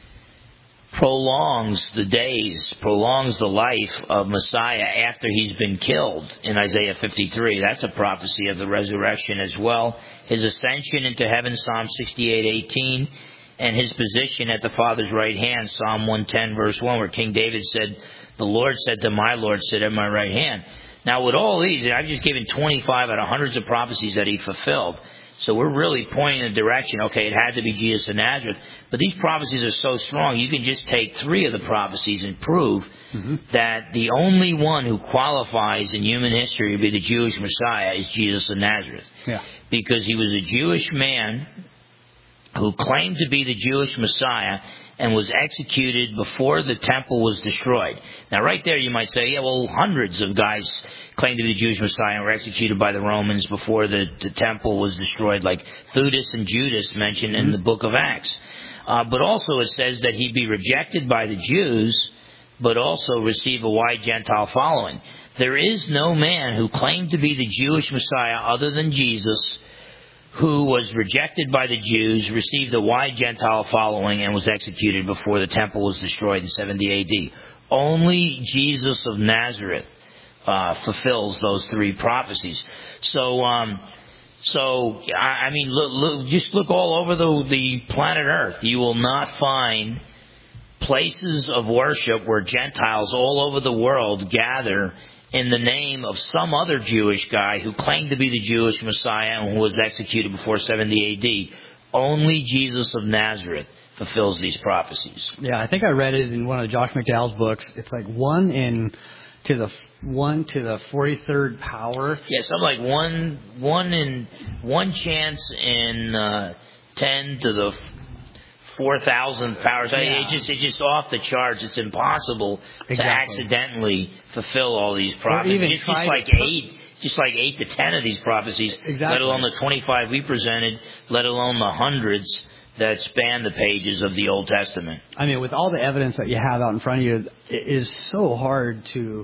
Speaker 2: prolongs the days, prolongs the life of Messiah after he's been killed in Isaiah fifty-three. That's a prophecy of the resurrection as well. His ascension into heaven, Psalm sixty-eight eighteen. And his position at the Father's right hand, Psalm one ten, verse one, where King David said, the Lord said to my Lord, sit at my right hand. Now, with all these, I've just given twenty-five out of hundreds of prophecies that he fulfilled. So we're really pointing in the direction, okay, it had to be Jesus of Nazareth. But these prophecies are so strong, you can just take three of the prophecies and prove mm-hmm. that the only one who qualifies in human history to be the Jewish Messiah is Jesus of Nazareth.
Speaker 1: Yeah.
Speaker 2: Because he was a Jewish man who claimed to be the Jewish Messiah and was executed before the temple was destroyed. Now, right there you might say, yeah, well, hundreds of guys claimed to be the Jewish Messiah and were executed by the Romans before the, the temple was destroyed, like Theudas and Judas mentioned in the book of Acts. Uh, but also it says that he'd be rejected by the Jews, but also receive a wide Gentile following. There is no man who claimed to be the Jewish Messiah other than Jesus, who was rejected by the Jews, received a wide Gentile following, and was executed before the temple was destroyed in seventy A D. Only Jesus of Nazareth uh, fulfills those three prophecies. So, um, so I, I mean, look, look, just look all over the, the planet Earth. You will not find places of worship where Gentiles all over the world gather in the name of some other Jewish guy who claimed to be the Jewish Messiah and who was executed before seventy A D. Only Jesus of Nazareth fulfills these prophecies.
Speaker 1: Yeah, I think I read it in one of Josh McDowell's books. It's like one in to the one to the forty-third power.
Speaker 2: Yeah, something like one one in one chance in uh, ten to the four thousand powers. Yeah. It's just it's just off the charts. It's impossible exactly. to accidentally fulfill all these prophecies.
Speaker 1: Even
Speaker 2: just
Speaker 1: try
Speaker 2: like
Speaker 1: to...
Speaker 2: eight just like eight to ten of these prophecies,
Speaker 1: exactly.
Speaker 2: let alone the twenty-five we presented, let alone the hundreds that span the pages of the Old Testament.
Speaker 1: I mean, with all the evidence that you have out in front of you, it is so hard to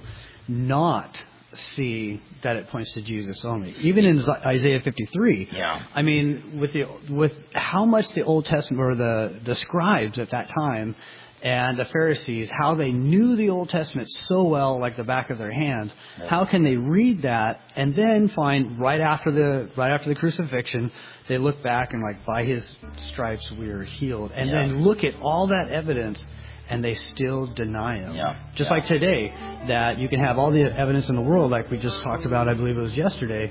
Speaker 1: not see that it points to Jesus only. Even in Isaiah fifty-three.
Speaker 2: Yeah.
Speaker 1: I mean, with the with how much the Old Testament or the, the scribes at that time and the Pharisees, how they knew the Old Testament so well, like the back of their hands. Yeah. How can they read that and then find right after the right after the crucifixion, they look back and like, by his stripes we are healed, and yeah. then look at all that evidence and they still deny him.
Speaker 2: Yeah.
Speaker 1: Just
Speaker 2: yeah.
Speaker 1: like today, that you can have all the evidence in the world, like we just talked about, I believe it was yesterday,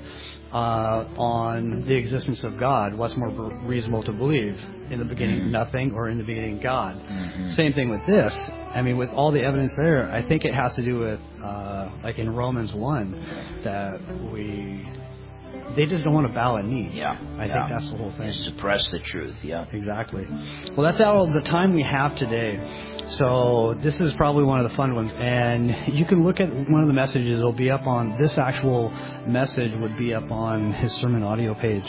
Speaker 1: uh, on the existence of God. What's more reasonable to believe? In the beginning, mm-hmm. nothing, or in the beginning, God. Mm-hmm. Same thing with this. I mean, with all the evidence there, I think it has to do with, uh, like in Romans one, that we... They just don't want to bow a knee.
Speaker 2: Yeah.
Speaker 1: I
Speaker 2: yeah.
Speaker 1: think that's the whole thing.
Speaker 2: And suppress the truth, yeah.
Speaker 1: Exactly. Well, that's all the time we have today. So this is probably one of the fun ones. And you can look at one of the messages. It'll be up on, this actual message would be up on his sermon audio page.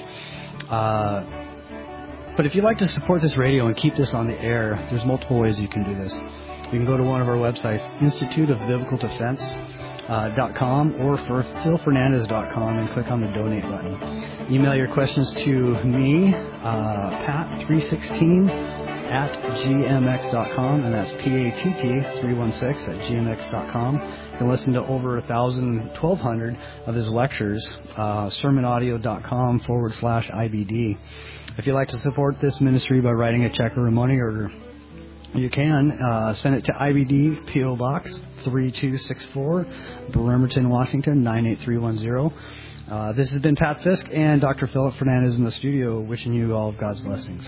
Speaker 1: Uh, but if you'd like to support this radio and keep this on the air, there's multiple ways you can do this. You can go to one of our websites, Institute of Biblical Defense. Uh, dot com or for phil fernandez dot com and click on the donate button. Email your questions to me, uh, pat three sixteen at g m x dot com, and that's P A T T three one six at g m x dot com. You can listen to over a thousand, twelve hundred of his lectures, uh, sermonaudio.com forward slash IBD. If you'd like to support this ministry by writing a check or a money order, you can uh, send it to I B D P O Box three two six four, Bremerton, Washington nine eight three one zero. Uh, this has been Pat Fisk and Doctor Philip Fernandez in the studio, wishing you all of God's blessings.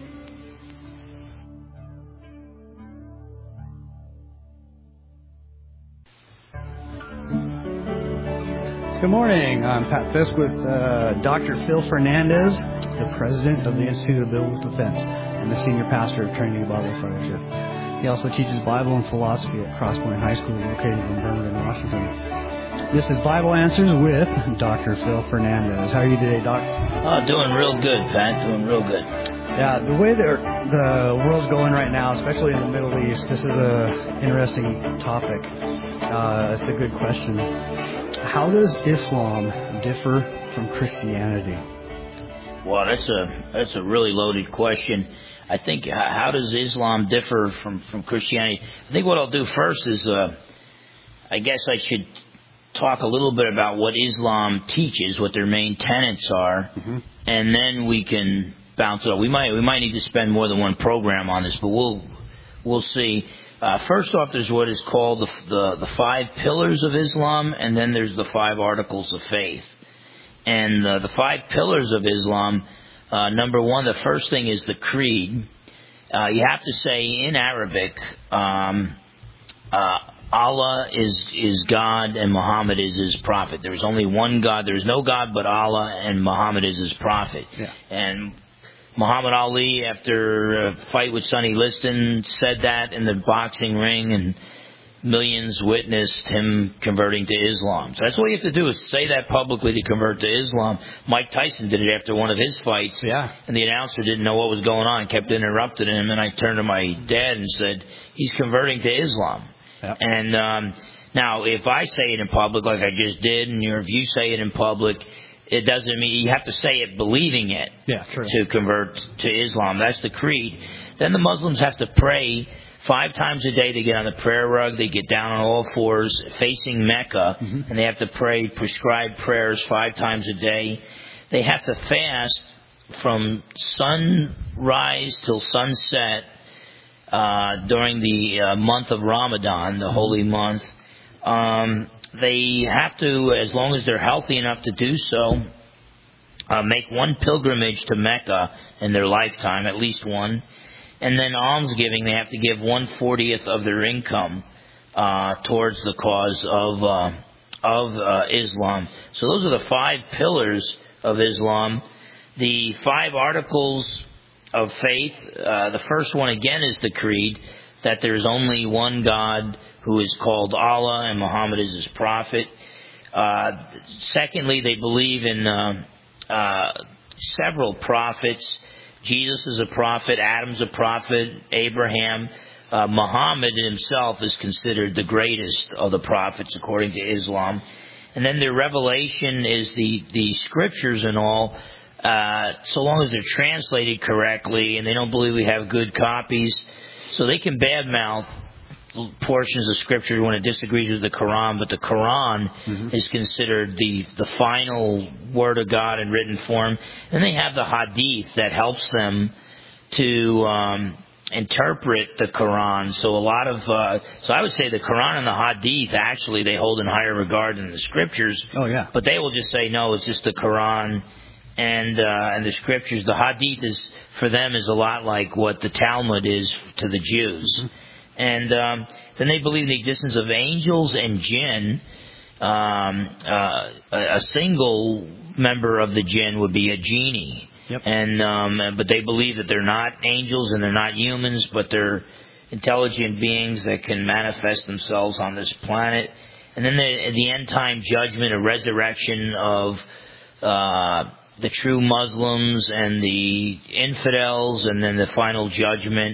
Speaker 1: Good morning. I'm Pat Fisk with uh, Doctor Phil Fernandez, the president of the Institute of Biblical Defense and the senior pastor of Trinity Bible Fellowship. He also teaches Bible and philosophy at Crosspoint High School, located in Bremerton, Washington. This is Bible Answers with Doctor Phil Fernandez. How are you today, Doc?
Speaker 2: Oh, doing real good, Pat. Doing real good.
Speaker 1: Yeah, the way that the world's going right now, especially in the Middle East, this is an interesting topic. Uh, it's a good question. How does Islam differ from Christianity?
Speaker 2: Well, that's a that's a really loaded question. I think, how does Islam differ from, from Christianity? I think what I'll do first is, uh, I guess I should talk a little bit about what Islam teaches, what their main tenets are, mm-hmm. and then we can bounce it off. We might we might need to spend more than one program on this, but we'll we'll see. Uh, first off, there's what is called the, the the five pillars of Islam, and then there's the five articles of faith. And uh, the five pillars of Islam, uh, number one, the first thing is the creed. Uh, you have to say in Arabic, um, uh, Allah is is God and Muhammad is his prophet. There's only one God. There's no God but Allah, and Muhammad is his prophet.
Speaker 1: Yeah.
Speaker 2: And Muhammad Ali, after a fight with Sonny Liston, said that in the boxing ring, and millions witnessed him converting to Islam. So that's what you have to do, is say that publicly to convert to Islam. Mike Tyson did it after one of his fights,
Speaker 1: yeah.
Speaker 2: and the announcer didn't know what was going on, kept interrupting him, and I turned to my dad and said, he's converting to Islam.
Speaker 1: Yep.
Speaker 2: And um, now, if I say it in public like I just did, and if you say it in public, it doesn't mean you have to say it believing it
Speaker 1: yeah, true.
Speaker 2: to convert to Islam. That's the creed. Then the Muslims have to pray five times a day. They get on the prayer rug. They get down on all fours facing Mecca, mm-hmm. and they have to pray prescribed prayers five times a day. They have to fast from sunrise till sunset uh, during the uh, month of Ramadan, the holy month. Um, they have to, as long as they're healthy enough to do so, uh, make one pilgrimage to Mecca in their lifetime, at least one. And then almsgiving, they have to give one fortieth of their income uh, towards the cause of uh, of uh, Islam. So those are the five pillars of Islam. The five articles of faith. Uh, the first one again is the creed, that there is only one God who is called Allah and Muhammad is his prophet. Uh, secondly, they believe in uh, uh, several prophets. Jesus is a prophet, Adam's a prophet, Abraham. Uh, Muhammad himself is considered the greatest of the prophets according to Islam. And then their revelation is the, the scriptures and all, uh, so long as they're translated correctly, and they don't believe we have good copies. So they can badmouth portions of scripture when it disagrees with the Quran, but the Quran mm-hmm. is considered the, the final word of God in written form. And they have the Hadith that helps them to um, interpret the Quran. So a lot of, uh, so I would say the Quran and the Hadith, actually, they hold in higher regard than the scriptures.
Speaker 1: Oh, yeah.
Speaker 2: But they will just say, no, it's just the Quran and uh, and the scriptures. The Hadith is, for them, is a lot like what the Talmud is to the Jews. Mm-hmm. And um, then they believe in the existence of angels and jinn. Um, uh, a, a single member of the jinn would be a genie.
Speaker 1: Yep.
Speaker 2: And um, but they believe that they're not angels and they're not humans, but they're intelligent beings that can manifest themselves on this planet. And then the, the end time judgment, a resurrection of uh, the true Muslims and the infidels, and then the final judgment.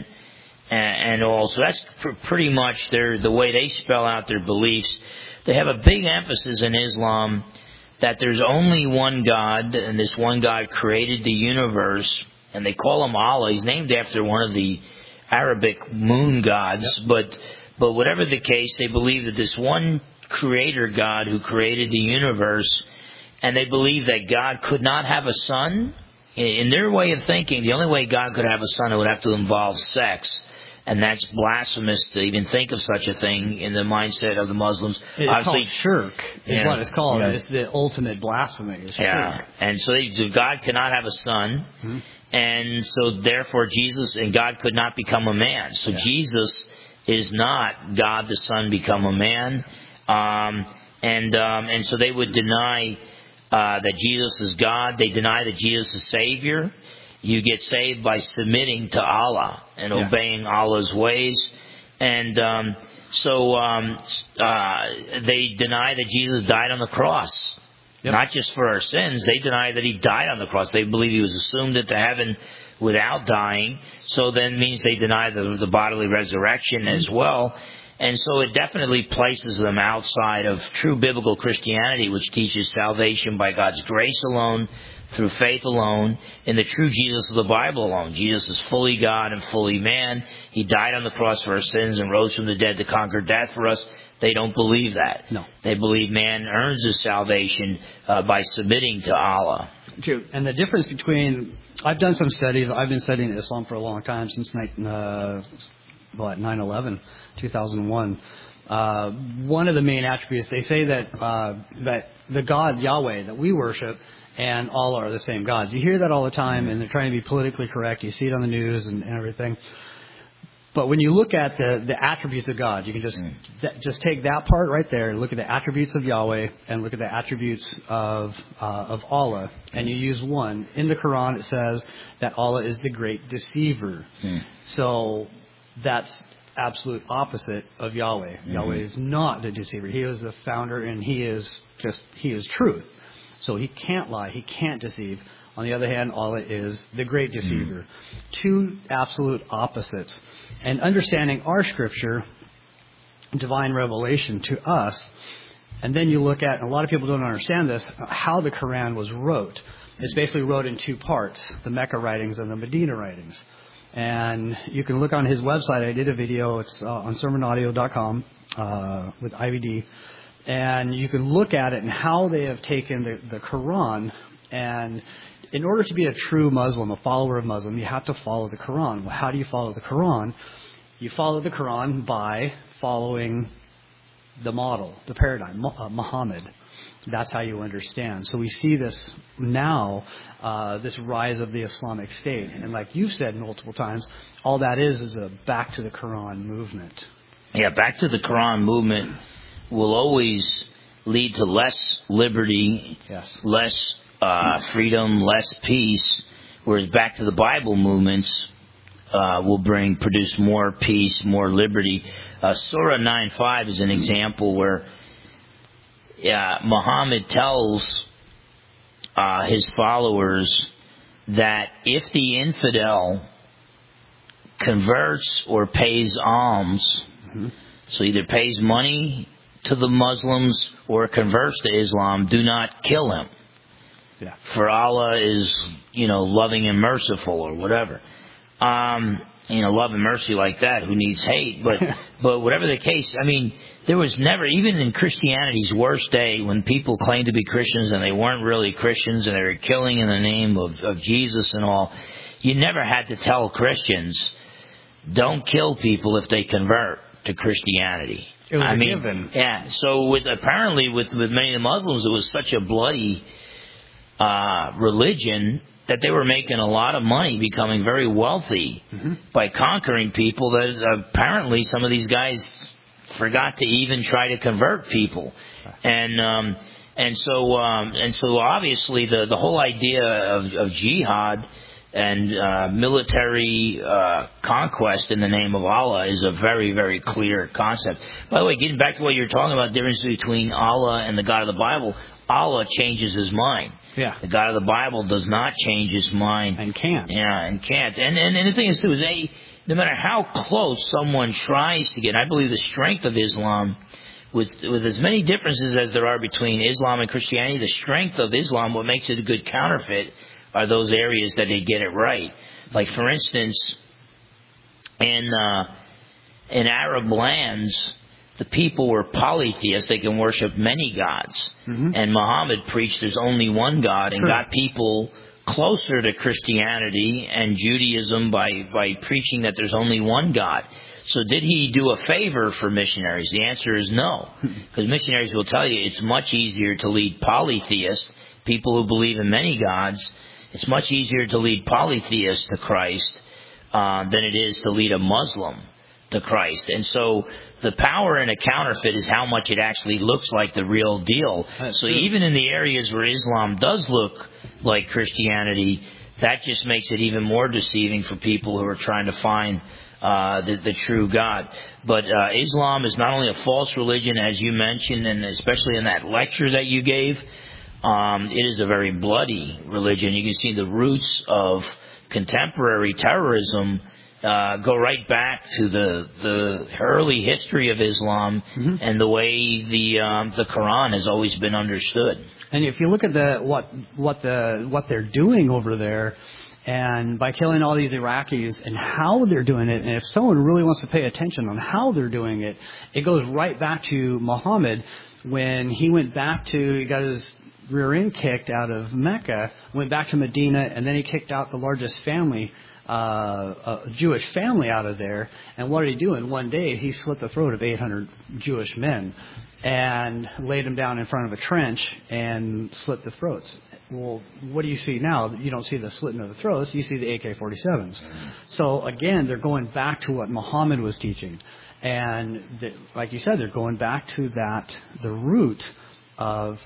Speaker 2: And all. So that's pr- pretty much their the way they spell out their beliefs. They have a big emphasis in Islam that there's only one God, and this one God created the universe, and they call him Allah. He's named after one of the Arabic moon gods, yep. but but whatever the case, they believe that this one creator God who created the universe, and they believe that God could not have a son. In their way of thinking, the only way God could have a son, it would have to involve sex. And that's blasphemous to even think of such a thing in the mindset of the Muslims.
Speaker 1: It's
Speaker 2: Obviously,
Speaker 1: called shirk, is
Speaker 2: yeah,
Speaker 1: what it's called.
Speaker 2: Yeah.
Speaker 1: It's the ultimate blasphemy. It's
Speaker 2: yeah.
Speaker 1: shirk.
Speaker 2: And so they, God cannot have a son. Mm-hmm. And so therefore Jesus, and God could not become a man. So yeah. Jesus is not God the Son become a man. Um, and um, and so they would deny uh, that Jesus is God. They deny that Jesus is Savior. You get saved by submitting to Allah and
Speaker 1: yeah.
Speaker 2: obeying Allah's ways. And um, so um, uh, they deny that Jesus died on the cross. Yep. Not just for our sins. They deny that he died on the cross. They believe he was assumed into heaven without dying. So then means they deny the, the bodily resurrection mm-hmm. as well. And so it definitely places them outside of true biblical Christianity, which teaches salvation by God's grace alone, through faith alone, in the true Jesus of the Bible alone. Jesus is fully God and fully man. He died on the cross for our sins and rose from the dead to conquer death for us. They don't believe that.
Speaker 1: No.
Speaker 2: They believe man earns his salvation uh, by submitting to Allah.
Speaker 1: True. And the difference between, I've done some studies. I've been studying Islam for a long time, since uh, what, nine eleven, two thousand one. Uh, one of the main attributes, they say that uh, that the God, Yahweh, that we worship, and Allah are the same gods. You hear that all the time, and they're trying to be politically correct. You see it on the news and, and everything. But when you look at the, the attributes of God, you can just mm. th- just take that part right there, look at the attributes of Yahweh, and look at the attributes of uh, of Allah, and you use one. In the Quran, it says that Allah is the great deceiver. Mm. So that's absolute opposite of Yahweh. Mm-hmm. Yahweh is not the deceiver. He is the founder, and he is just he is truth. So he can't lie. He can't deceive. On the other hand, Allah is the great deceiver. Mm. Two absolute opposites. And understanding our scripture, divine revelation to us, and then you look at, and a lot of people don't understand this, how the Quran was wrote. It's basically wrote in two parts, the Mecca writings and the Medina writings. And you can look on his website. I did a video. It's uh, on sermon audio dot com uh, with I V D. And you can look at it and how they have taken the, the Quran. And in order to be a true Muslim, a follower of Muslim, you have to follow the Quran. Well, how do you follow the Quran? You follow the Quran by following the model, the paradigm, uh, Muhammad. That's how you understand. So we see this now, uh, this rise of the Islamic State. And like you've said multiple times, all that is is a back to the Quran movement.
Speaker 2: Yeah, back to the Quran movement will always lead to less liberty,
Speaker 1: yes.
Speaker 2: less uh, freedom, less peace, whereas back to the Bible movements uh, will bring, produce more peace, more liberty. Uh, Surah nine five is an example where yeah, Muhammad tells uh, his followers that if the infidel converts or pays alms, mm-hmm. so either pays money to the Muslims or converts to Islam, do not kill him.
Speaker 1: Yeah.
Speaker 2: For Allah is, you know, loving and merciful or whatever. Um, you know, love and mercy like that, who needs hate? But but whatever the case, I mean, there was never, even in Christianity's worst day, when people claimed to be Christians and they weren't really Christians and they were killing in the name of, of Jesus and all, you never had to tell Christians, don't kill people if they convert to Christianity.
Speaker 1: It was
Speaker 2: I
Speaker 1: a
Speaker 2: mean,
Speaker 1: given.
Speaker 2: Yeah, so with apparently with, with many of the Muslims, it was such a bloody uh, religion that they were making a lot of money, becoming very wealthy mm-hmm. by conquering people, that apparently some of these guys forgot to even try to convert people. And um, and so um, and so obviously the, the whole idea of, of jihad and uh, military uh, conquest in the name of Allah is a very, very clear concept. By the way, getting back to what you're talking about, the difference between Allah and the God of the Bible, Allah changes his mind.
Speaker 1: Yeah.
Speaker 2: The God of the Bible does not change his mind.
Speaker 1: And can't.
Speaker 2: Yeah, and can't. And and, and the thing is, too, is they, no matter how close someone tries to get, I believe the strength of Islam, with with as many differences as there are between Islam and Christianity, the strength of Islam, what makes it a good counterfeit, are those areas that they get it right. Like, for instance, in uh, in Arab lands, the people were polytheists. They can worship many gods. Mm-hmm. And Muhammad preached there's only one God and True. got people closer to Christianity and Judaism by, by preaching that there's only one God. So did he do a favor for missionaries? The answer is no. Because missionaries will tell you it's much easier to lead polytheists, people who believe in many gods. It's much easier to lead polytheists to Christ uh, than it is to lead a Muslim to Christ. And so the power in a counterfeit is how much it actually looks like the real deal. That's so true. Even in the areas where Islam does look like Christianity, that just makes it even more deceiving for people who are trying to find uh, the, the true God. But uh, Islam is not only a false religion, as you mentioned, and especially in that lecture that you gave, um, it is a very bloody religion. You can see the roots of contemporary terrorism Uh, go right back to the the early history of Islam mm-hmm. and the way the um, the Quran has always been understood.
Speaker 1: And if you look at the what what the what they're doing over there, and by killing all these Iraqis and how they're doing it, and if someone really wants to pay attention on how they're doing it, it goes right back to Muhammad when he went back to he got his rear end kicked out of Mecca, went back to Medina, and then he kicked out the largest family. Uh, a Jewish family out of there, and what did he do? In one day, he slit the throat of eight hundred Jewish men and laid them down in front of a trench and slit the throats. Well, what do you see now? You don't see the slitting of the throats, you see the A K forty-sevens. So again, they're going back to what Muhammad was teaching. And the, like you said, they're going back to that, the root of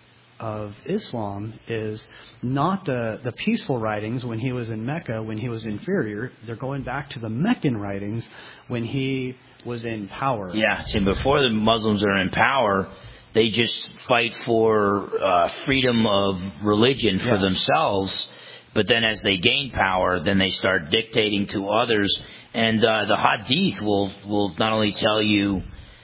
Speaker 1: of Islam is not the, the peaceful writings when he was in Mecca, when he was inferior. They're going back to the Meccan writings when he was in power.
Speaker 2: Yeah, see, before the Muslims are in power, they just fight for uh, freedom of religion for yeah. themselves. But then as they gain power, then they start dictating to others. And uh, the Hadith will, will not only tell you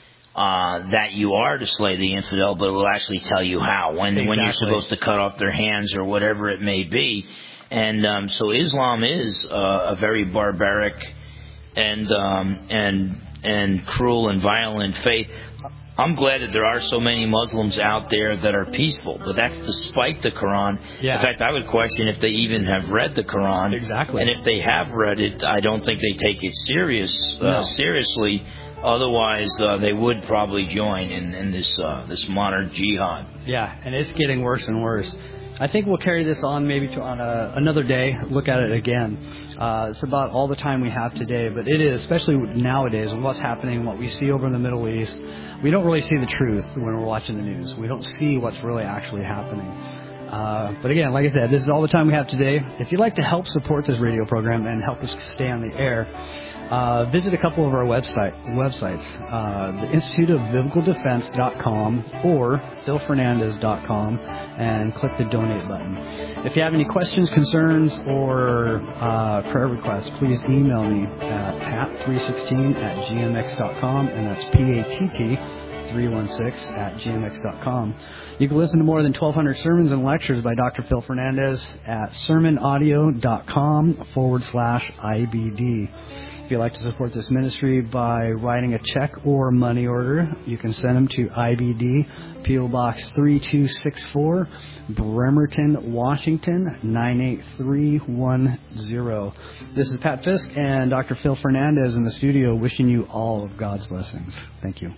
Speaker 2: Uh, that you are to slay the infidel, but it will actually tell you how, when exactly. when you're supposed to cut off their hands or whatever it may be. And um, so Islam is uh, a very barbaric and um, and and cruel and violent faith. I'm glad that there are so many Muslims out there that are peaceful, but that's despite the Quran.
Speaker 1: Yeah.
Speaker 2: In fact, I would question if they even have read the Quran.
Speaker 1: Exactly.
Speaker 2: And if they have read it, I don't think they take it serious uh,
Speaker 1: no.
Speaker 2: seriously. Otherwise, uh, they would probably join in, in this uh, this modern jihad.
Speaker 1: Yeah, and it's getting worse and worse. I think we'll carry this on maybe to, on a, another day, look at it again. Uh, it's about all the time we have today, but it is, especially nowadays, and what's happening, what we see over in the Middle East. We don't really see the truth when we're watching the news. We don't see what's really actually happening. Uh, but again, like I said, this is all the time we have today. If you'd like to help support this radio program and help us stay on the air, uh, visit a couple of our website websites, uh, the Institute of Biblical Defense dot com or phil fernandez dot com, and click the donate button. If you have any questions, concerns, or uh, prayer requests, please email me at pat three sixteen at g m x dot com, and that's P A T T three one six at g m x dot com. You can listen to more than twelve hundred sermons and lectures by Doctor Phil Fernandez at sermonaudio.com forward slash IBD. If you'd like to support this ministry by writing a check or money order, you can send them to I B D, P O Box three two six four, Bremerton, Washington, nine eight three one zero. This is Pat Fisk and Doctor Phil Fernandez in the studio wishing you all of God's blessings. Thank you.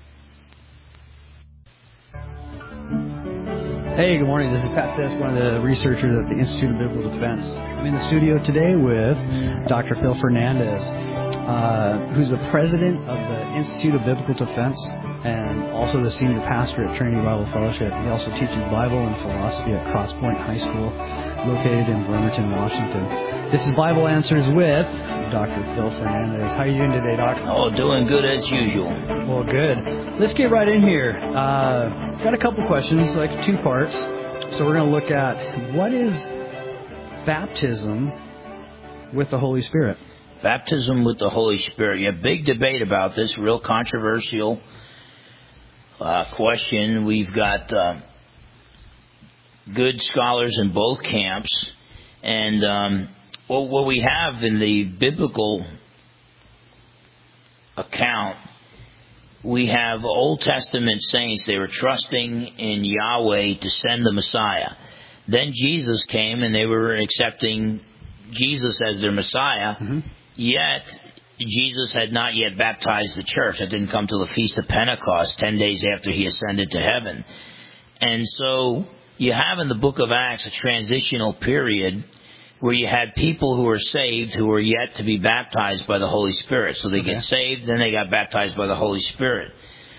Speaker 1: Hey, good morning. This is Pat Fisk, one of the researchers at the Institute of Biblical Defense. I'm in the studio today with Doctor Phil Fernandez, uh, who's the president of the Institute of Biblical Defense and also the senior pastor at Trinity Bible Fellowship. He also teaches Bible and philosophy at Cross Point High School, located in Bremerton, Washington. This is Bible Answers with Doctor Phil Fernandez. How are you doing today, Doc?
Speaker 2: Oh, doing good as usual.
Speaker 1: Well, good. Let's get right in here. Uh, got a couple questions, like two parts. So we're going to look at what is baptism with the Holy Spirit?
Speaker 2: Baptism with the Holy Spirit. Yeah, big debate about this, real controversial uh, question. We've got uh, good scholars in both camps. And um, well, what we have in the biblical account, we have Old Testament saints. They were trusting in Yahweh to send the Messiah. Then Jesus came and they were accepting Jesus as their Messiah. Mm-hmm. Yet, Jesus had not yet baptized the church. It didn't come till the Feast of Pentecost, ten days after he ascended to heaven. And so, you have in the book of Acts a transitional period where you had people who were saved who were yet to be baptized by the Holy Spirit. So they okay. get saved, then they got baptized by the Holy Spirit.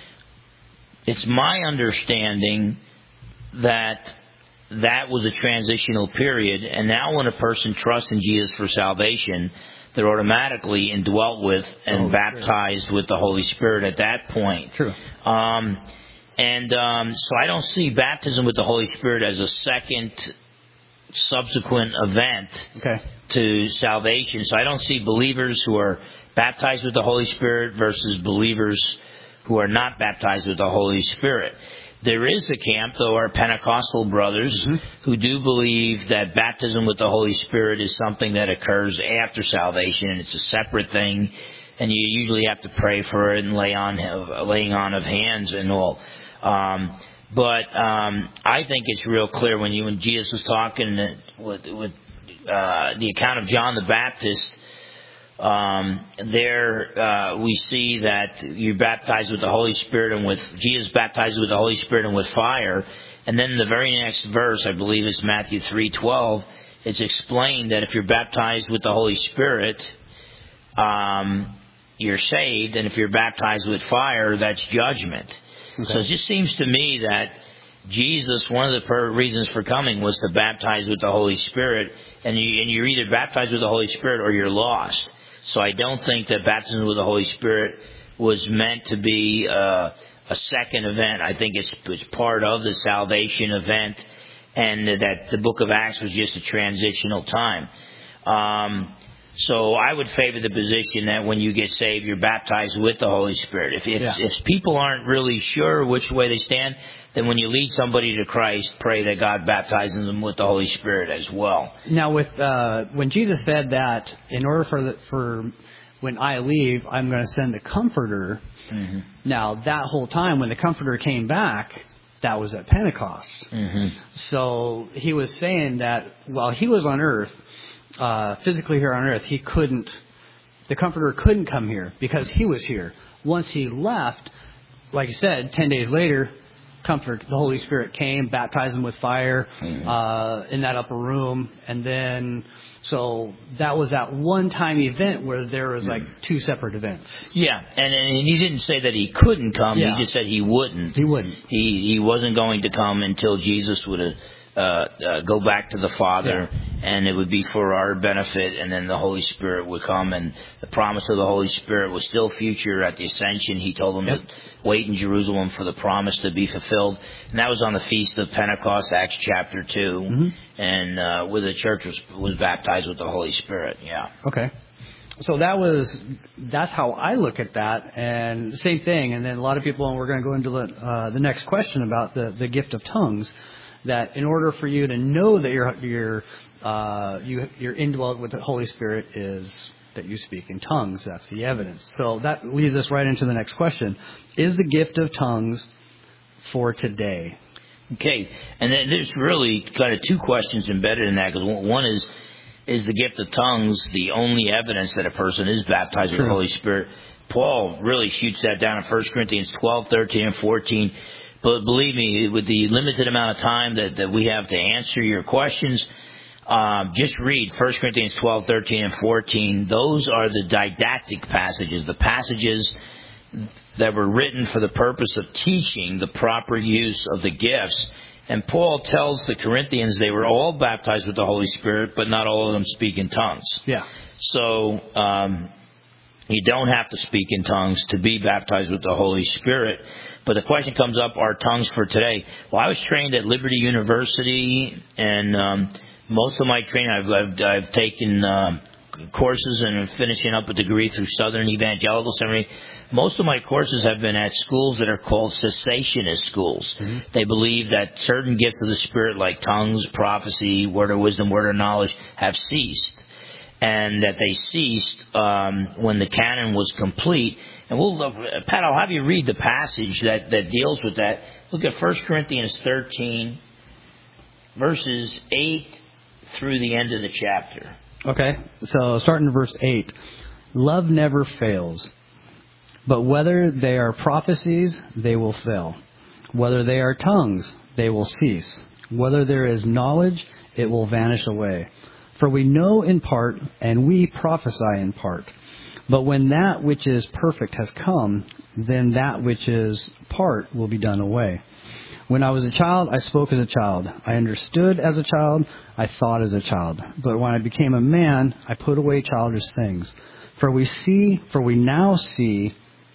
Speaker 2: It's my understanding that that was a transitional period, and now when a person trusts in Jesus for salvation, they're automatically indwelt with and oh, baptized true. with the Holy Spirit at that point.
Speaker 1: True.
Speaker 2: Um, and um, so I don't see baptism with the Holy Spirit as a second subsequent event
Speaker 1: okay.
Speaker 2: to salvation. So I don't see believers who are baptized with the Holy Spirit versus believers who are not baptized with the Holy Spirit. There is a camp, though, our Pentecostal brothers, mm-hmm. who do believe that baptism with the Holy Spirit is something that occurs after salvation, and it's a separate thing, and you usually have to pray for it and lay on laying on of hands and all. Um, But um, I think it's real clear when you when Jesus was talking with, with uh, the account of John the Baptist. Um, there uh, we see that you're baptized with the Holy Spirit and with Jesus baptized with the Holy Spirit and with fire. And then the very next verse, I believe, is Matthew three twelve. It's explained that if you're baptized with the Holy Spirit, um, you're saved, and if you're baptized with fire, that's judgment. Okay. So it just seems to me that Jesus, one of the per- reasons for coming was to baptize with the Holy Spirit, and, you, and you're either baptized with the Holy Spirit or you're lost. So I don't think that baptism with the Holy Spirit was meant to be uh, a second event. I think it's, it's part of the salvation event, and that the book of Acts was just a transitional time. Um So I would favor the position that when you get saved, you're baptized with the Holy Spirit. If if, yeah. if people aren't really sure which way they stand, then when you lead somebody to Christ, pray that God baptizes them with the Holy Spirit as well.
Speaker 1: Now, with uh, when Jesus said that, in order for the, for when I leave, I'm going to send the Comforter. Mm-hmm. Now, that whole time when the Comforter came back, that was at Pentecost. Mm-hmm. So he was saying that while he was on earth, Uh, physically here on earth, he couldn't, the Comforter couldn't come here because he was here. Once he left, like you said, ten days later, Comfort, the Holy Spirit came, baptized him with fire mm-hmm. uh, in that upper room, and then, so that was that one-time event where there was like two separate events.
Speaker 2: Yeah, and, and he didn't say that he couldn't come, yeah. he just said he wouldn't.
Speaker 1: He wouldn't.
Speaker 2: He, he wasn't going to come until Jesus would have uh, uh, go back to the Father, yeah. and it would be for our benefit, and then the Holy Spirit would come, and the promise of the Holy Spirit was still future at the ascension. He told them yep. to wait in Jerusalem for the promise to be fulfilled, and that was on the Feast of Pentecost, Acts chapter two, mm-hmm. and uh, where the church was, was baptized with the Holy Spirit, yeah.
Speaker 1: Okay. So that was, that's how I look at that, and the same thing. And then a lot of people, and we're going to go into the, uh, the next question about the, the gift of tongues, that in order for you to know that you're, you're, uh, you, you're indwelt with the Holy Spirit is that you speak in tongues. That's the evidence. So that leads us right into the next question. Is the gift of tongues for today?
Speaker 2: Okay. And there's really kind of two questions embedded in that, because one is, Is the gift of tongues the only evidence that a person is baptized with the Holy Spirit? Paul really shoots that down in First Corinthians twelve, thirteen, and fourteen. But believe me, with the limited amount of time that, that we have to answer your questions, um, just read First Corinthians twelve, thirteen, and fourteen. Those are the didactic passages, the passages that were written for the purpose of teaching the proper use of the gifts. And Paul tells the Corinthians they were all baptized with the Holy Spirit, but not all of them speak in tongues.
Speaker 1: Yeah.
Speaker 2: So um, you don't have to speak in tongues to be baptized with the Holy Spirit. But the question comes up, are tongues for today? Well, I was trained at Liberty University, and um, most of my training, I've, I've, I've taken uh, courses and I'm finishing up a degree through Southern Evangelical Seminary. Most of my courses have been at schools that are called cessationist schools. Mm-hmm. They believe that certain gifts of the Spirit, like tongues, prophecy, word of wisdom, word of knowledge, have ceased. And that they ceased um, when the canon was complete. And we'll, uh, Pat, I'll have you read the passage that, that deals with that. Look at First Corinthians thirteen, verses eight through the end of the chapter.
Speaker 1: Okay, so starting in verse eight. Love never fails. But whether they are prophecies, they will fail. Whether they are tongues, they will cease. Whether there is knowledge, it will vanish away. For we know in part, and we prophesy in part. But when that which is perfect has come, then that which is part will be done away. When I was a child, I spoke as a child. I understood as a child. I thought as a child. But when I became a man, I put away childish things. For we see, for we now see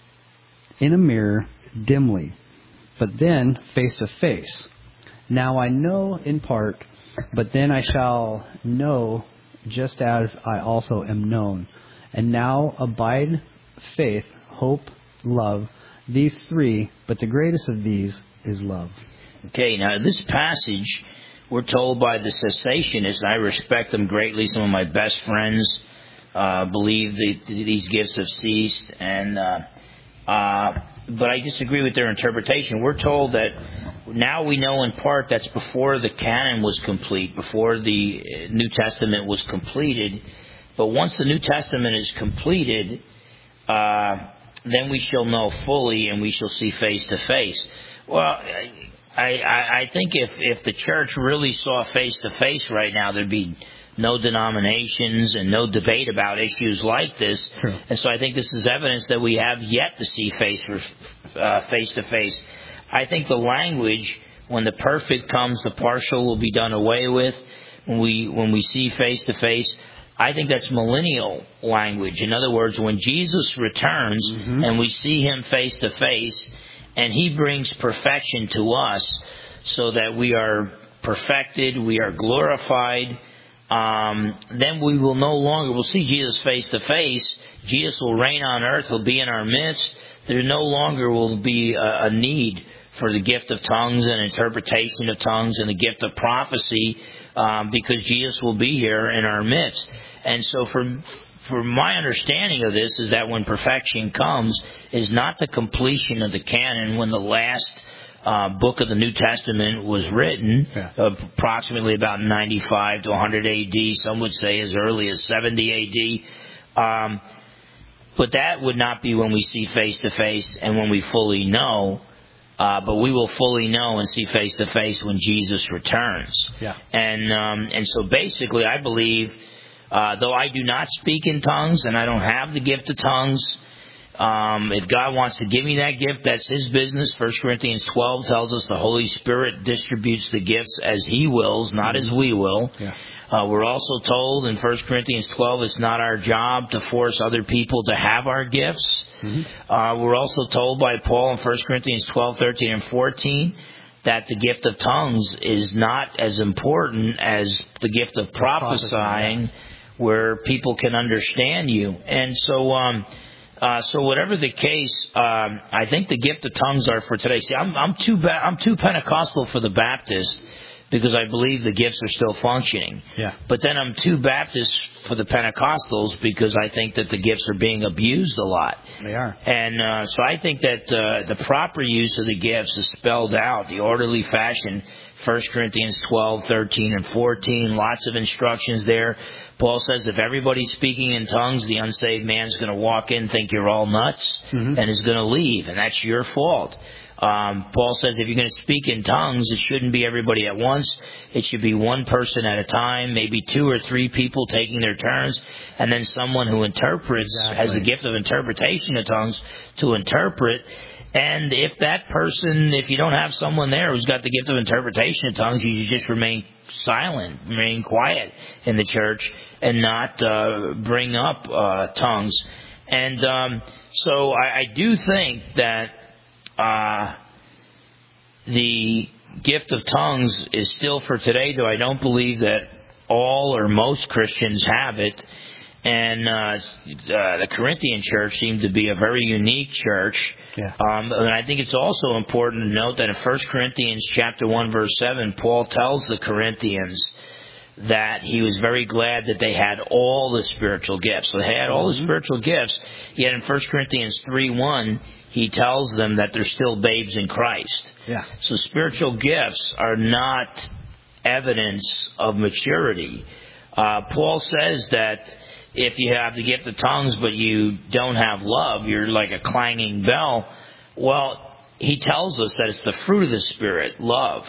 Speaker 1: in a mirror dimly, but then face to face. Now I know in part, but then I shall know just as I also am known. And now abide faith, hope, love, these three, but the greatest of these is love.
Speaker 2: Okay, now this passage, we're told by the cessationists, and I respect them greatly. Some of my best friends uh, believe that these gifts have ceased, and uh, uh, but I disagree with their interpretation. We're told that now we know in part that's before the canon was complete, before the New Testament was completed. But once the New Testament is completed, uh, then we shall know fully and we shall see face to face. Well, I, I, I think if, if the church really saw face to face right now, there'd be no denominations and no debate about issues like this.
Speaker 1: True.
Speaker 2: And so I think this is evidence that we have yet to see face for, uh, face to face. I think the language, when the perfect comes, the partial will be done away with. When we when we see face to face, I think that's millennial language. In other words, when Jesus returns mm-hmm. and we see him face to face, and he brings perfection to us, so that we are perfected, we are glorified. Um, then we will no longer, we'll see Jesus face to face. Jesus will reign on earth, he'll be in our midst. There no longer will be a, a need for the gift of tongues and interpretation of tongues and the gift of prophecy, um, because Jesus will be here in our midst. And so for for my understanding of this is that when perfection comes is not the completion of the canon when the last Uh, book of the New Testament was written, yeah. uh, approximately about ninety-five to one hundred A D. Some would say as early as seventy A D. Um, but that would not be when we see face to face and when we fully know. Uh, but we will fully know and see face to face when Jesus returns.
Speaker 1: Yeah.
Speaker 2: And um, and so basically, I believe, uh, though I do not speak in tongues and I don't have the gift of tongues, Um, if God wants to give me that gift, that's His business. First Corinthians twelve tells us the Holy Spirit distributes the gifts as He wills, not as we will.
Speaker 1: Yeah.
Speaker 2: Uh, we're also told in First Corinthians twelve it's not our job to force other people to have our gifts. Mm-hmm. Uh, we're also told by Paul in First Corinthians twelve, thirteen, and fourteen that the gift of tongues is not as important as the gift of prophesying, where people can understand you. And so, um, uh, so whatever the case, um, I think the gift of tongues are for today. See, I'm, I'm too ba- I'm too Pentecostal for the Baptist, because I believe the gifts are still functioning.
Speaker 1: Yeah.
Speaker 2: But then I'm too Baptist for the Pentecostals, because I think that the gifts are being abused a lot.
Speaker 1: They are.
Speaker 2: And uh, so I think that uh, the proper use of the gifts is spelled out, the orderly fashion, First Corinthians twelve, thirteen, and fourteen, lots of instructions there. Paul says if everybody's speaking in tongues, the unsaved man's going to walk in, think you're all nuts, mm-hmm. and is going to leave, and that's your fault. Um, Paul says if you're going to speak in tongues, it shouldn't be everybody at once. It should be one person at a time, maybe two or three people taking their turns, and then someone who interprets, exactly. has the gift of interpretation of tongues to interpret. And if that person, if you don't have someone there who's got the gift of interpretation of tongues, you should just remain silent, remain quiet in the church, and not uh, bring up uh, tongues. And um, so I, I do think that Uh, the gift of tongues is still for today, though I don't believe that all or most Christians have it. And uh, uh, the Corinthian church seemed to be a very unique church.
Speaker 1: Yeah.
Speaker 2: Um, and I think it's also important to note that in First Corinthians chapter one, verse seven, Paul tells the Corinthians that he was very glad that they had all the spiritual gifts. So they had all the spiritual gifts, yet in First Corinthians three one, he tells them that they're still babes in Christ.
Speaker 1: Yeah.
Speaker 2: So spiritual gifts are not evidence of maturity. Uh, Paul says that if you have the gift of tongues but you don't have love, you're like a clanging bell. Well, he tells us that it's the fruit of the Spirit, love.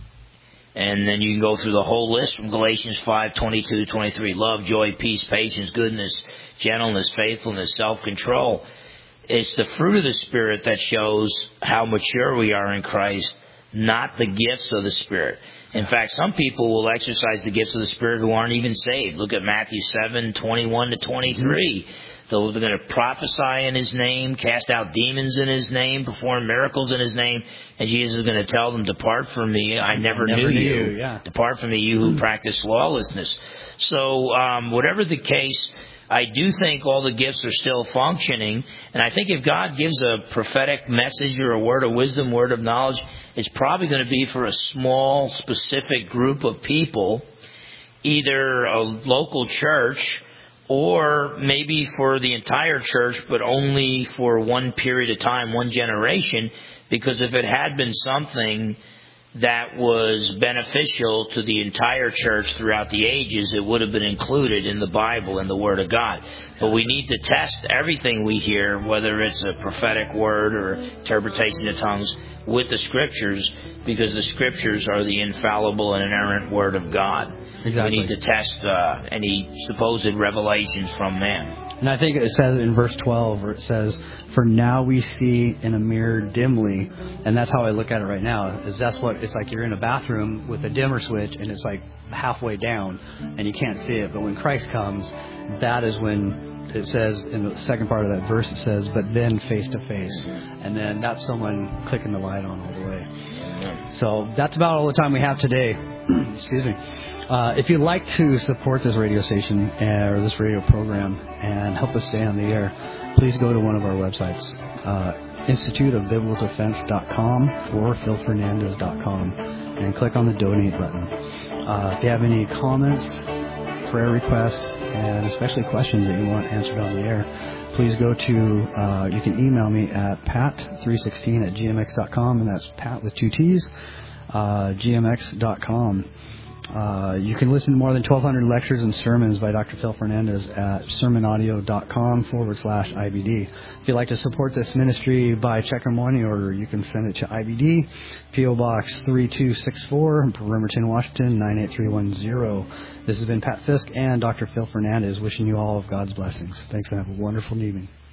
Speaker 2: And then you can go through the whole list from Galatians five, twenty-two, twenty-three. Love, joy, peace, patience, goodness, gentleness, faithfulness, self-control. It's the fruit of the Spirit that shows how mature we are in Christ, not the gifts of the Spirit. In fact, some people will exercise the gifts of the Spirit who aren't even saved. Look at Matthew seven, twenty-one to twenty-three. They're going to prophesy in His name, cast out demons in His name, perform miracles in His name, and Jesus is going to tell them, "Depart from me, I never, I never knew, knew you. you. Yeah. Depart from me, you who practice lawlessness." So, um, whatever the case, I do think all the gifts are still functioning, and I think if God gives a prophetic message or a word of wisdom, word of knowledge, it's probably going to be for a small, specific group of people, either a local church or maybe for the entire church, but only for one period of time, one generation, because if it had been something that was beneficial to the entire church throughout the ages, it would have been included in the Bible and the Word of God. But we need to test everything we hear, whether it's a prophetic word or interpretation of tongues, with the Scriptures, because the Scriptures are the infallible and inerrant Word of God.
Speaker 1: Exactly.
Speaker 2: We need to test uh, any supposed revelations from man.
Speaker 1: And I think it says in verse twelve, where it says, "For now we see in a mirror dimly," and that's how I look at it right now. Is that's what it's like? You're in a bathroom with a dimmer switch, and it's like halfway down, and you can't see it. But when Christ comes, that is when it says in the second part of that verse, it says, "But then face to face," and then that's someone clicking the light on all the way. So that's about all the time we have today. Excuse me. Uh, if you'd like to support this radio station uh, or this radio program and help us stay on the air, please go to one of our websites, uh, institute of biblical defense dot com or phil fernandez dot com, and click on the donate button. Uh, if you have any comments, prayer requests, and especially questions that you want answered on the air, please go to, uh, you can email me at pat three sixteen at g m x dot com, and that's Pat with two T's, uh, g m x dot com. Uh, you can listen to more than twelve hundred lectures and sermons by Doctor Phil Fernandez at sermonaudio.com forward slash IBD. If you'd like to support this ministry by check or money order, you can send it to I B D, P O Box three two six four, Bremerton, Washington, nine eight three one zero. This has been Pat Fisk and Doctor Phil Fernandez wishing you all of God's blessings. Thanks and have a wonderful evening.